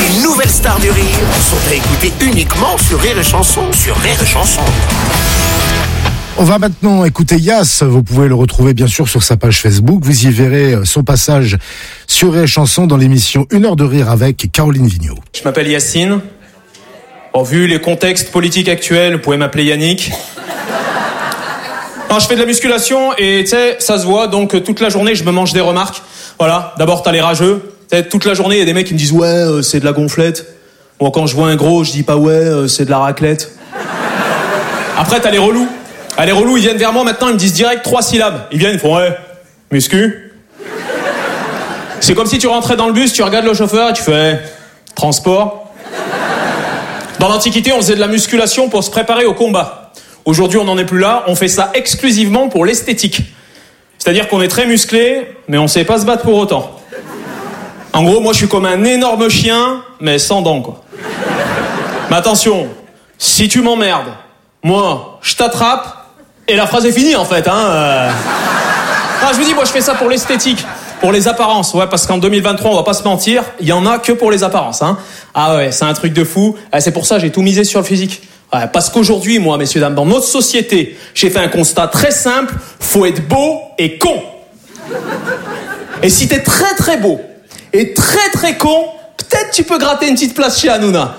Les nouvelles stars du rire sont à écouter uniquement sur Rire et Chanson. Sur Rire et Chanson. On va maintenant écouter Yass. Vous pouvez le retrouver bien sûr sur sa page Facebook. Vous y verrez son passage sur Rire et Chanson dans l'émission Une heure de rire avec Caroline Vigneault. Je m'appelle Yacine. Bon, vu les contextes politiques actuels, vous pouvez m'appeler Yannick. Non, je fais de la musculation et tu sais, ça se voit, donc toute la journée je me mange des remarques. Voilà, d'abord t'as les rageux. T'sais, toute la journée il y a des mecs qui me disent ouais euh, c'est de la gonflette. Bon, quand je vois un gros je dis pas ouais euh, c'est de la raclette. Après t'as les relous. Ah, les relous ils viennent vers moi maintenant, ils me disent direct trois syllabes. Ils viennent, ils font ouais, muscu. C'est comme si tu rentrais dans le bus, tu regardes le chauffeur et tu fais transport. Dans l'Antiquité on faisait de la musculation pour se préparer au combat. Aujourd'hui on n'en est plus là, on fait ça exclusivement pour l'esthétique. C'est-à-dire qu'on est très musclé, mais on sait pas se battre pour autant. En gros, moi je suis comme un énorme chien, mais sans dents, quoi. Mais attention, si tu m'emmerdes, moi, je t'attrape, et la phrase est finie, en fait, hein. Euh... Ah, je vous dis, moi je fais ça pour l'esthétique, pour les apparences, ouais, parce qu'en deux mille vingt-trois, on va pas se mentir, il y en a que pour les apparences, hein. Ah ouais, c'est un truc de fou, c'est pour ça que j'ai tout misé sur le physique. Ouais, parce qu'aujourd'hui, moi, messieurs, dames, dans notre société, j'ai fait un constat très simple, faut être beau et con. Et si t'es très très beau, et très très con, peut-être tu peux gratter une petite place chez Hanouna.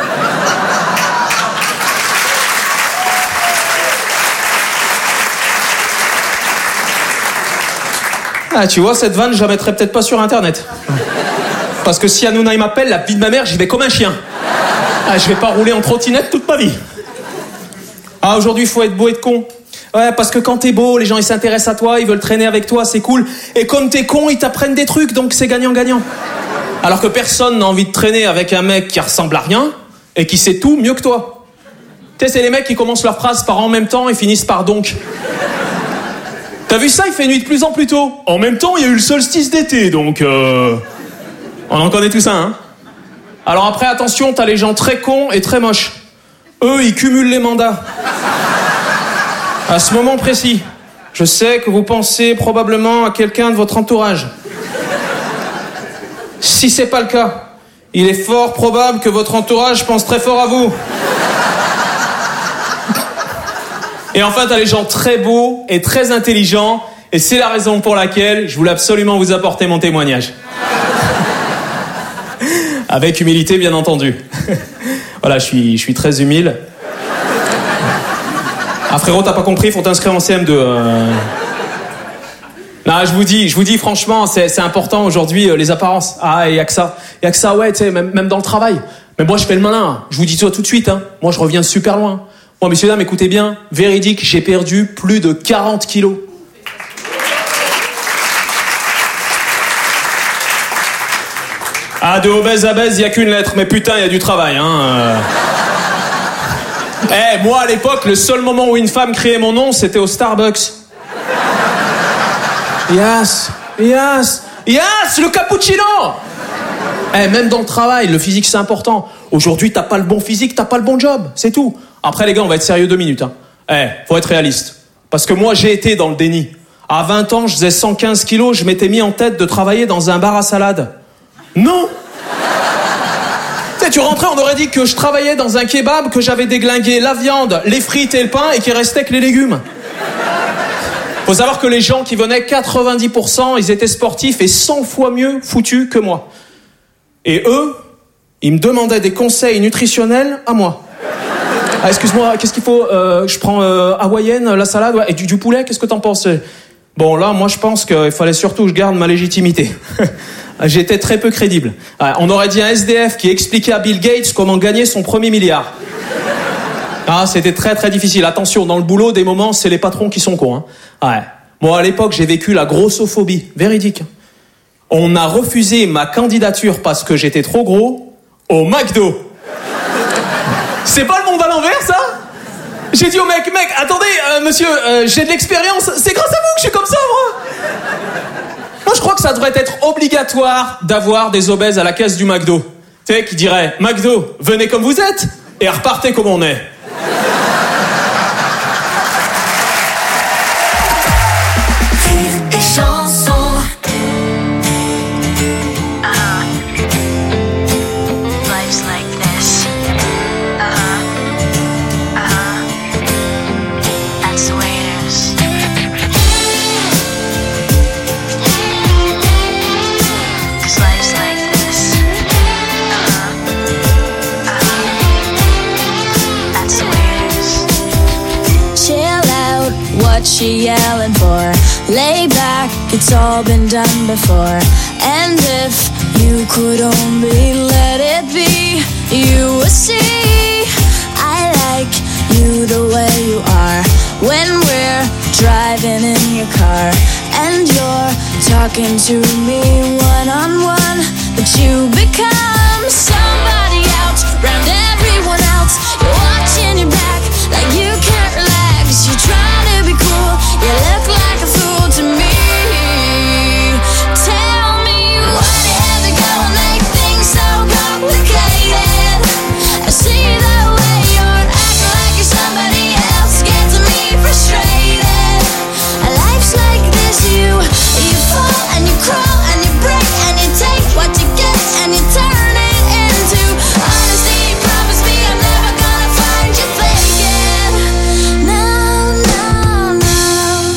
Ah, tu vois, cette vanne, je la mettrai peut-être pas sur Internet. Parce que si Hanouna il m'appelle, la vie de ma mère, j'y vais comme un chien. Ah, je vais pas rouler en trottinette toute ma vie. Ah, aujourd'hui, il faut être beau et être con. Ouais, parce que quand t'es beau, les gens ils s'intéressent à toi, ils veulent traîner avec toi, c'est cool. Et comme t'es con, ils t'apprennent des trucs, donc c'est gagnant-gagnant. Alors que personne n'a envie de traîner avec un mec qui ressemble à rien et qui sait tout mieux que toi. Tu sais, c'est les mecs qui commencent leur phrase par en même temps et finissent par donc. T'as vu ça, il fait nuit de plus en plus tôt. En même temps, il y a eu le solstice d'été, donc euh... on en connaît tout ça, hein. Alors après, attention, t'as les gens très cons et très moches. Eux, ils cumulent les mandats. À ce moment précis, je sais que vous pensez probablement à quelqu'un de votre entourage. Si c'est pas le cas, il est fort probable que votre entourage pense très fort à vous. Et enfin, t'as les gens très beaux et très intelligents, et c'est la raison pour laquelle je voulais absolument vous apporter mon témoignage. Avec humilité, bien entendu. Voilà, je suis, je suis très humile. Ah frérot, t'as pas compris, faut t'inscrire en C M deux. Euh... Non, je vous dis, je vous dis franchement, c'est, c'est important aujourd'hui, euh, les apparences. Ah, il y a que ça. Il y a que ça, ouais, tu sais, même, même dans le travail. Mais moi, je fais le malin. Je vous dis ça tout de suite, hein. Moi, je reviens super loin. Moi, messieurs, dames, écoutez bien. Véridique, j'ai perdu plus de quarante kilos. Ah, de obèse à baise, il y a qu'une lettre. Mais putain, il y a du travail, hein. Euh... Eh, hey, moi, à l'époque, le seul moment où une femme criait mon nom, c'était au Starbucks. Yes, yes, yes, le cappuccino. Eh, hey, même dans le travail, le physique, c'est important. Aujourd'hui, t'as pas le bon physique, t'as pas le bon job, c'est tout. Après, les gars, on va être sérieux deux minutes. Hein. Eh, hey, faut être réaliste. Parce que moi, j'ai été dans le déni. À vingt ans, je faisais cent quinze kilos, je m'étais mis en tête de travailler dans un bar à salade. Non. Tu sais, tu rentrais, on aurait dit que je travaillais dans un kebab, que j'avais déglingué la viande, les frites et le pain, et qu'il restait que les légumes. Faut savoir que les gens qui venaient, quatre-vingt-dix pour cent, ils étaient sportifs et cent fois mieux foutus que moi. Et eux, ils me demandaient des conseils nutritionnels à moi. Ah, excuse-moi, qu'est-ce qu'il faut euh, Je prends euh, hawaïenne, la salade, ouais, et du, du poulet, qu'est-ce que t'en penses? Bon, là, moi, je pense qu'il fallait surtout que je garde ma légitimité. J'étais très peu crédible. Ouais, on aurait dit un S D F qui expliquait à Bill Gates comment gagner son premier milliard. Ah, c'était très très difficile. Attention, dans le boulot, des moments, c'est les patrons qui sont cons. Hein. Ouais. Moi, à l'époque, j'ai vécu la grossophobie. Véridique. On a refusé ma candidature parce que j'étais trop gros au McDo. C'est pas le monde à l'envers, ça? J'ai dit au mec, mec, attendez, euh, monsieur, euh, j'ai de l'expérience. C'est grâce à vous que je suis comme ça, moi. Moi, je crois que ça devrait être obligatoire d'avoir des obèses à la caisse du McDo. Tu sais, qui dirait, McDo, venez comme vous êtes et repartez comme on est. she yelling for? Lay back, it's all been done before. And if you could only let it be, you would see I like you the way you are. When we're driving in your car and you're talking to me one-on-one, but you become somebody else round everyone else. You're watching your back like you can't relax. You're trying to be cool, you look like a fool to me. Tell me why do you have to go and make things so complicated? I see the way you're acting like you're somebody else, gets me frustrated. Life's like this, you you fall and you crawl and you break and you take what you get and you turn it into honesty. Promise me I'm never gonna find you faking. No, no, no.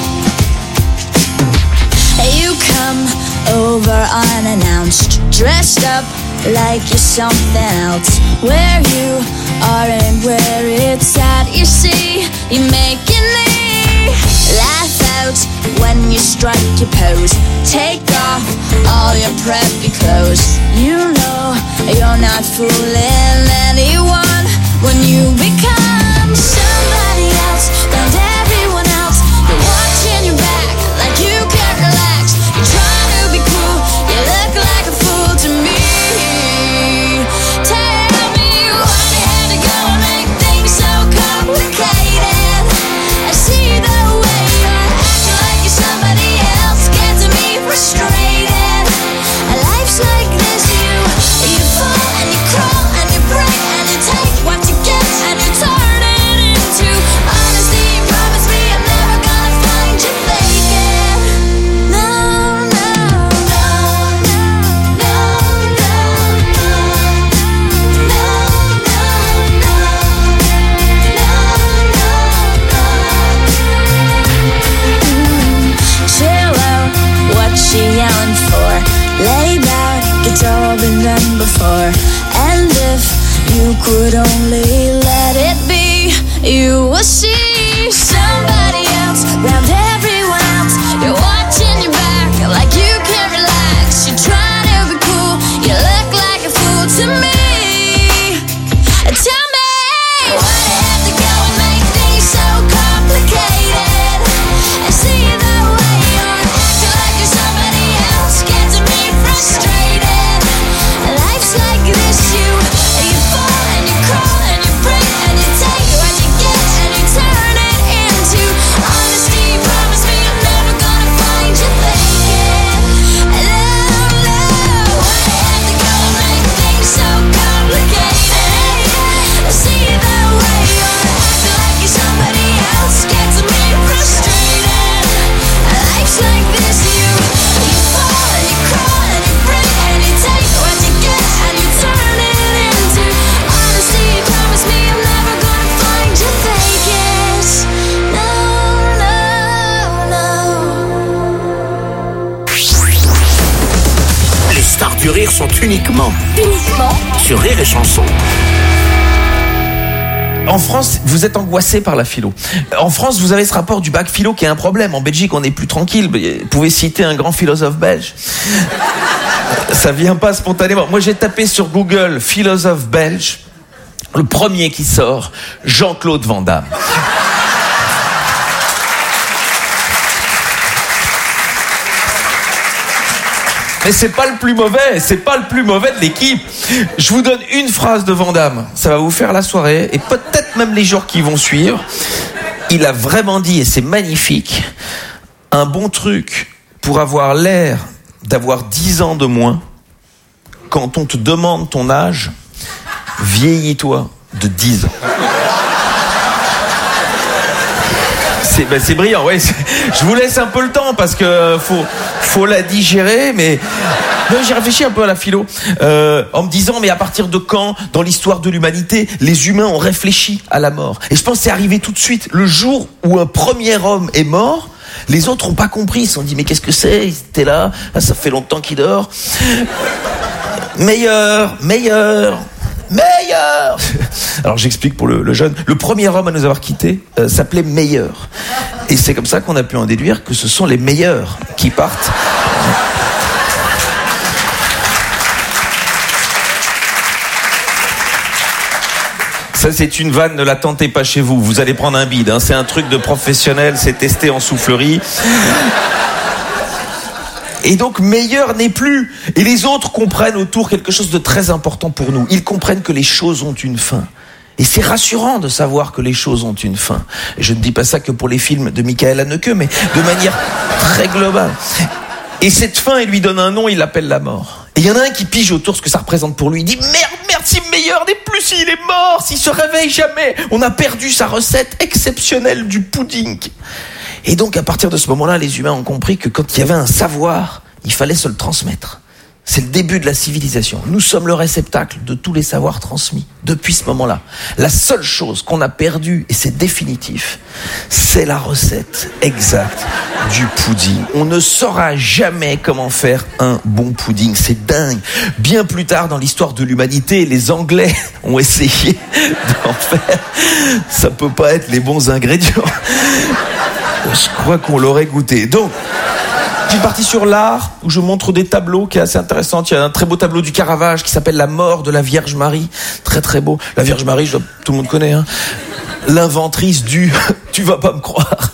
You come over unannounced, dressed up like you're something else. Where you are and where it's at, you see, you're making me laugh out when you strike your pose. Take off all your preppy clothes. You know you're not fooling anyone when you become somebody else round everyone else. You're watching your back like you can't relax. You're trying to be cool, you look like a fool to me. Tell me why you had to go and make things so complicated. I see the way you're acting like you're somebody else, gets me frustrated. Life's like this, you you fall and you crawl and you break and you take what you get and you turn it into honesty. Promise me I'm never gonna find you faking. No, no, no, no, no, chill out, what she yelling for? Lay back, it's all been done before. And if you could only let it be, you will see somebody else round everyone else. You're watching your back like you can't relax. You're trying to be cool, you look like a fool to me. Tell me why do you have to go and make things so complicated? I see the way you're acting like you're somebody else, gets me frustrated. Life's like this, you you fall and you crawl and you break and you take what you get and you turn it into honesty. Promise me I'm never gonna find you faking. No, no, why do you have to go and make things so complicated? I see the way you're acting like you're somebody else, gets me frustrated. Life's like this, you you fall and you crawl and you break and you take what you get and you turn it into honesty. Promise me I'm never gonna find you faking. No, no, no. Les stars du rire sont uniquement, uniquement sur Rire et Chanson. En France, vous êtes angoissé par la philo. En France, vous avez ce rapport du bac philo qui est un problème. En Belgique, on est plus tranquille. Vous pouvez citer un grand philosophe belge. Ça vient pas spontanément. Moi, j'ai tapé sur Google philosophe belge. Le premier qui sort, Jean-Claude Van Damme. Mais c'est pas le plus mauvais, c'est pas le plus mauvais de l'équipe. Je vous donne une phrase de Van Damme, ça va vous faire la soirée et peut-être même les jours qui vont suivre. Il a vraiment dit, et c'est magnifique, un bon truc pour avoir l'air d'avoir dix ans de moins. Quand on te demande ton âge, vieillis-toi de dix ans. C'est, ben c'est brillant, ouais. C'est, je vous laisse un peu le temps parce que faut, faut la digérer, mais non, j'ai réfléchi un peu à la philo euh, en me disant, mais à partir de quand, dans l'histoire de l'humanité, les humains ont réfléchi à la mort? Et je pense que c'est arrivé tout de suite. Le jour où un premier homme est mort, les autres n'ont pas compris. Ils se sont dit, mais qu'est-ce que c'est? Ils étaient là, ça fait longtemps qu'il dort. Meilleur, meilleur. Meilleur. Alors j'explique pour le, le jeune. Le premier homme à nous avoir quittés euh, s'appelait Meilleur. Et c'est comme ça qu'on a pu en déduire que ce sont les meilleurs qui partent. Ça, c'est une vanne, ne la tentez pas chez vous. Vous allez prendre un bide, hein. C'est un truc de professionnel, c'est testé en soufflerie. Et donc, meilleur n'est plus. Et les autres comprennent autour quelque chose de très important pour nous. Ils comprennent que les choses ont une fin. Et c'est rassurant de savoir que les choses ont une fin. Et je ne dis pas ça que pour les films de Michael Haneke, mais de manière très globale. Et cette fin, il lui donne un nom, il l'appelle la mort. Et il y en a un qui pige autour ce que ça représente pour lui. Il dit « Merde, merde, si meilleur n'est plus, s'il est mort, s'il se réveille jamais. On a perdu sa recette exceptionnelle du pudding. » Et donc, à partir de ce moment-là, les humains ont compris que quand il y avait un savoir, il fallait se le transmettre. C'est le début de la civilisation. Nous sommes le réceptacle de tous les savoirs transmis depuis ce moment-là. La seule chose qu'on a perdue, et c'est définitif, c'est la recette exacte du pudding. On ne saura jamais comment faire un bon pudding. C'est dingue. Bien plus tard dans l'histoire de l'humanité, les Anglais ont essayé d'en faire. Ça peut pas être les bons ingrédients. Je crois qu'on l'aurait goûté. Donc, une partie sur l'art où je montre des tableaux qui est assez intéressant. Il y a un très beau tableau du Caravage qui s'appelle La mort de la Vierge Marie. Très très beau. La Vierge Marie, je dois, tout le monde connaît, hein. L'inventrice du tu vas pas me croire.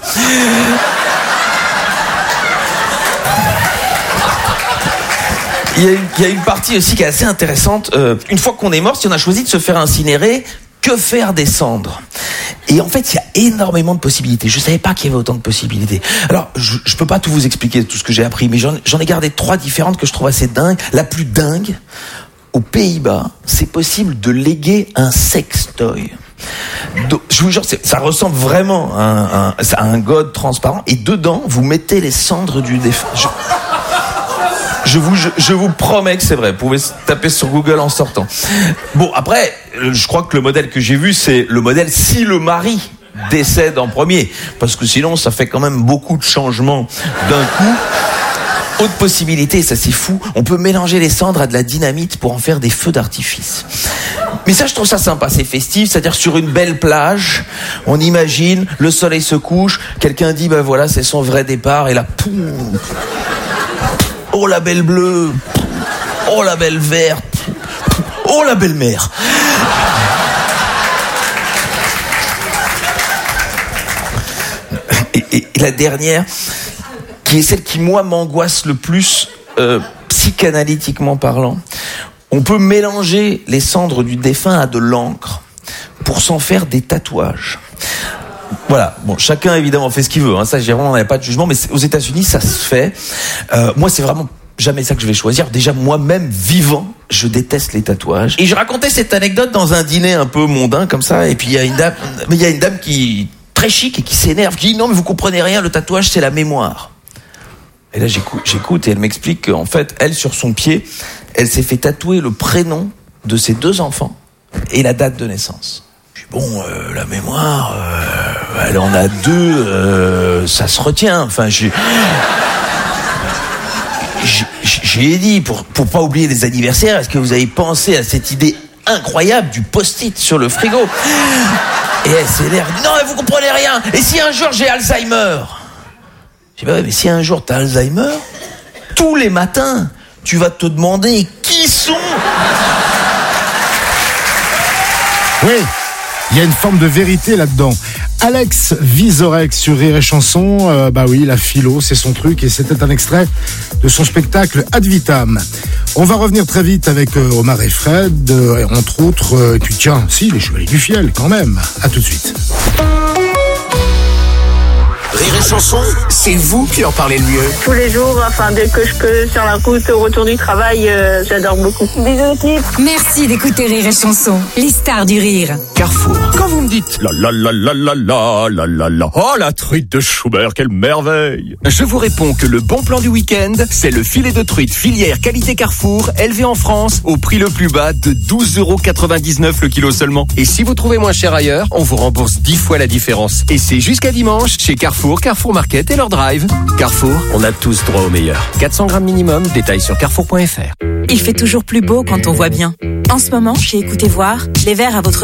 Il y, a une, il y a une partie aussi qui est assez intéressante. Euh, une fois qu'on est mort, si on a choisi de se faire incinérer, que faire des cendres ? Et en fait, il y a énormément de possibilités. Je savais pas qu'il y avait autant de possibilités. Alors, je, je peux pas tout vous expliquer, tout ce que j'ai appris, mais j'en, j'en ai gardé trois différentes que je trouve assez dingues. La plus dingue, aux Pays-Bas, c'est possible de léguer un sextoy. Donc, je vous jure, c'est, ça ressemble vraiment à un, un, à un god transparent. Et dedans, vous mettez les cendres du défunt. Je... Je vous, je, je vous promets que c'est vrai. Vous pouvez taper sur Google en sortant. Bon, après, je crois que le modèle que j'ai vu, c'est le modèle si le mari décède en premier. Parce que sinon, ça fait quand même beaucoup de changements d'un coup. Autre possibilité, ça c'est fou, on peut mélanger les cendres à de la dynamite pour en faire des feux d'artifice. Mais ça, je trouve ça sympa, c'est festif, c'est-à-dire sur une belle plage, on imagine, le soleil se couche, quelqu'un dit, ben voilà, c'est son vrai départ, et là, poum. Oh la belle bleue, oh la belle verte, oh la belle mère. Et, et, et la dernière, qui est celle qui moi m'angoisse le plus, euh, psychanalytiquement parlant, on peut mélanger les cendres du défunt à de l'encre pour s'en faire des tatouages. Voilà, bon, chacun évidemment fait ce qu'il veut, hein. Ça, j'ai vraiment, on n'avait pas de jugement, mais aux États-Unis, ça se fait. Euh, moi, c'est vraiment jamais ça que je vais choisir. Déjà, moi-même, vivant, je déteste les tatouages. Et je racontais cette anecdote dans un dîner un peu mondain, comme ça, et puis il y a une dame, mais il y a une dame qui, très chic et qui s'énerve, qui dit non, mais vous comprenez rien, le tatouage, c'est la mémoire. Et là, j'écoute, j'écoute et elle m'explique qu'en fait, elle, sur son pied, elle s'est fait tatouer le prénom de ses deux enfants et la date de naissance. Bon, euh, la mémoire, euh, elle en a deux, euh, ça se retient. Enfin, j'ai, j'ai, j'ai dit pour pour pas oublier les anniversaires. Est-ce que vous avez pensé à cette idée incroyable du post-it sur le frigo ? Et elle s'énerve. Non, mais vous comprenez rien. Et si un jour j'ai Alzheimer ? Je dis bah ouais, mais si un jour t'as Alzheimer, tous les matins, tu vas te demander qui sont. Oui. Il y a une forme de vérité là-dedans. Alex Vizorek sur Rire et Chanson, euh, bah oui, la philo, c'est son truc et c'était un extrait de son spectacle Ad Vitam. On va revenir très vite avec euh, Omar et Fred, euh, entre autres, euh, et puis tiens, si, les Chevaliers du Fiel quand même. À tout de suite. Rire et Chanson, c'est vous qui en parlez le mieux. Tous les jours, enfin dès que je peux sur la route au retour du travail, euh, j'adore beaucoup. Bisous type. Merci d'écouter Rire et Chanson, les stars du rire. Carrefour. Quand vous me dites la la la la la la la la la, oh la truite de Schubert, quelle merveille! Je vous réponds que le bon plan du week-end, c'est le filet de truite filière qualité Carrefour, élevé en France au prix le plus bas de douze euros quatre-vingt-dix-neuf le kilo seulement. Et si vous trouvez moins cher ailleurs, on vous rembourse dix fois la différence. Et c'est jusqu'à dimanche chez Carrefour, Carrefour Market et leur drive. Carrefour, on a tous droit au meilleur. quatre cents grammes minimum, détail sur carrefour point f r. Il fait toujours plus beau quand on voit bien. En ce moment, chez Écoutez Voir, les verres à votre vue sont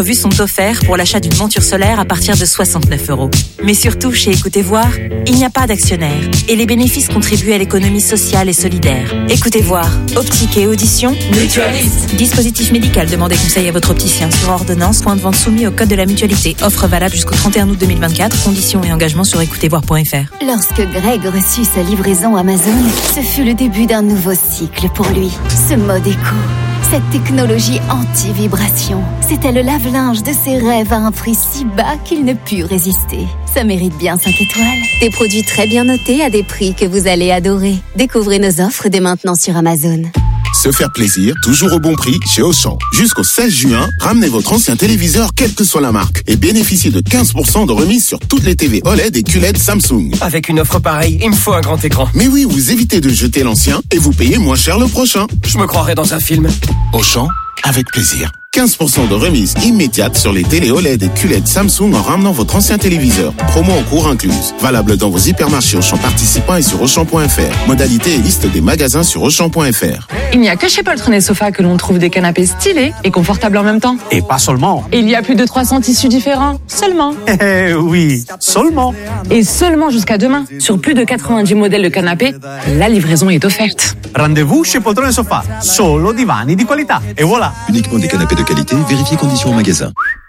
offerts pour l'achat d'une monture solaire à partir de soixante-neuf euros. Mais surtout, chez Écoutez Voir, il n'y a pas d'actionnaire et les bénéfices contribuent à l'économie sociale et solidaire. Écoutez Voir, optique et audition, mutualiste. Dispositif médical, demandez conseil à votre opticien sur ordonnance, point de vente soumis au code de la mutualité. Offre valable jusqu'au trente et un août deux mille vingt-quatre. Conditions et engagements sur écoutez voir point f r. Lorsque Greg reçut sa livraison Amazon, ce fut le début d'un nouveau cycle pour lui. Ce mode éco, cette technologie anti-vibration, c'était le lave-linge de ses rêves à un prix si bas qu'il ne put résister. Ça mérite bien cinq étoiles. Des produits très bien notés à des prix que vous allez adorer. Découvrez nos offres dès maintenant sur Amazon. Se faire plaisir, toujours au bon prix, chez Auchan. Jusqu'au seize juin, ramenez votre ancien téléviseur, quelle que soit la marque, et bénéficiez de quinze pour cent de remise sur toutes les T V O L E D et Q L E D Samsung. Avec une offre pareille, il me faut un grand écran. Mais oui, vous évitez de jeter l'ancien et vous payez moins cher le prochain. Je me croirais dans un film. Auchan, avec plaisir. quinze pour cent de remise immédiate sur les télé O L E D et Q L E D Samsung en ramenant votre ancien téléviseur. Promo en cours incluse. Valable dans vos hypermarchés Auchan participants et sur Auchan point f r. Modalité et liste des magasins sur Auchan point f r. Il n'y a que chez Poltron et Sofa que l'on trouve des canapés stylés et confortables en même temps. Et pas seulement. Et il y a plus de trois cents tissus différents. Seulement. Eh oui, seulement. Et seulement jusqu'à demain. Sur plus de quatre-vingt-dix modèles de canapés, la livraison est offerte. Rendez-vous chez Poltron et Sofa. Solo divani di qualità. Et voilà. Uniquement des canapés de qualité, vérifiez conditions au magasin.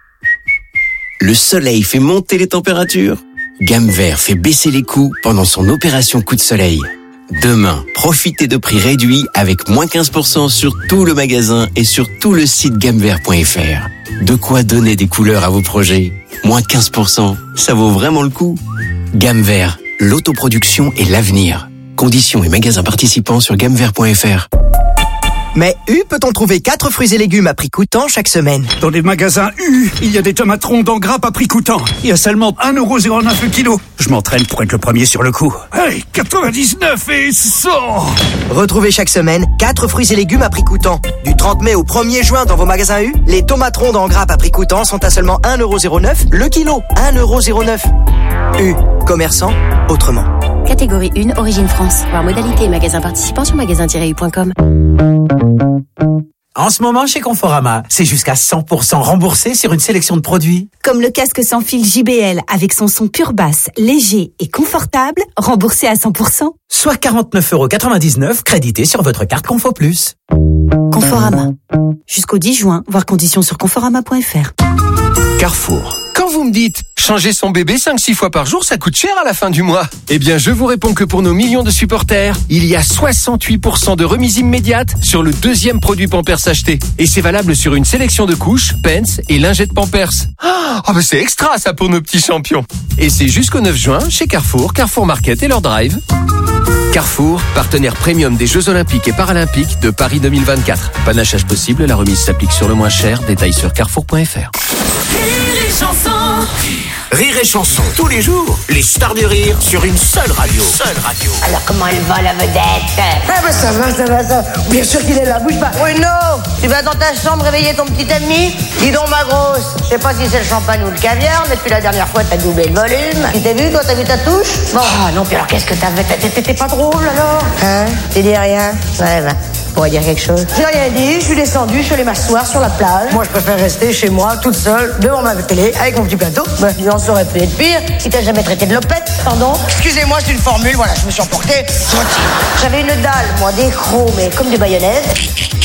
Le soleil fait monter les températures. Gamme Vert fait baisser les coûts pendant son opération coup de soleil. Demain, profitez de prix réduits avec moins quinze pour cent sur tout le magasin et sur tout le site gamme vert point f r. De quoi donner des couleurs à vos projets. Moins quinze pour cent, ça vaut vraiment le coup. Gamme Vert, l'autoproduction et l'avenir. Conditions et magasins participants sur gamme vert point f r. Mais U peut-on trouver quatre fruits et légumes à prix coûtant chaque semaine? Dans les magasins U, il y a des tomates rondes en grappe à prix coûtant. Il y a seulement un euro zéro neuf le kilo. Je m'entraîne pour être le premier sur le coup. Hey, quatre-vingt-dix-neuf et cent. Retrouvez chaque semaine quatre fruits et légumes à prix coûtant. Du trente mai au premier juin dans vos magasins U, les tomates rondes en grappe à prix coûtant sont à seulement un euro zéro neuf le kilo. un euro zéro neuf. U, commerçant autrement. Catégorie un, Origine France. Voir modalité et magasins participants sur magasin tiret u point com. En ce moment, chez Conforama, c'est jusqu'à cent pour cent remboursé sur une sélection de produits. Comme le casque sans fil J B L avec son son pure basse, léger et confortable, remboursé à cent pour cent. Soit quarante-neuf euros quatre-vingt-dix-neuf crédité sur votre carte Confo Plus. Conforama. Jusqu'au dix juin, voir conditions sur conforama point f r. Carrefour. Quand vous me dites changer son bébé cinq six fois par jour, ça coûte cher à la fin du mois. Eh bien, je vous réponds que pour nos millions de supporters, il y a soixante-huit pour cent de remise immédiate sur le deuxième produit Pampers acheté. Et c'est valable sur une sélection de couches, pants et lingettes Pampers. Ah, oh, bah c'est extra ça pour nos petits champions. Et c'est jusqu'au neuf juin chez Carrefour, Carrefour Market et leur drive. Carrefour, partenaire premium des Jeux Olympiques et Paralympiques de Paris deux mille vingt-quatre. Panachage possible, la remise s'applique sur le moins cher. Détails sur carrefour point f r. Rire et chanson, tous les jours, les stars du rire sur une seule radio. Seule radio. Alors comment elle va la vedette? Ah bah ça va, ça va, ça va. Bien sûr qu'il est là, bouge pas. Bruno, tu vas dans ta chambre réveiller ton petit ami? Dis donc ma grosse, je sais pas si c'est le champagne ou le caviar, mais depuis la dernière fois t'as doublé le volume. Tu t'es vu quand t'as vu ta touche? Bon. Ah non, puis alors qu'est-ce que t'avais? T'étais pas drôle alors? Hein? Tu dis rien? Ouais, bah. On va dire quelque chose. J'ai rien dit, je suis descendu, je suis allé m'asseoir sur la plage. Moi, je préfère rester chez moi, toute seule, devant ma télé, avec mon petit plateau. Ben, il en serait pu être pire. Il t'a jamais traité de lopette, pardon? Excusez-moi, c'est une formule, voilà, je me suis emporté. J'avais une dalle, moi, des crocs, mais comme des baïonnettes.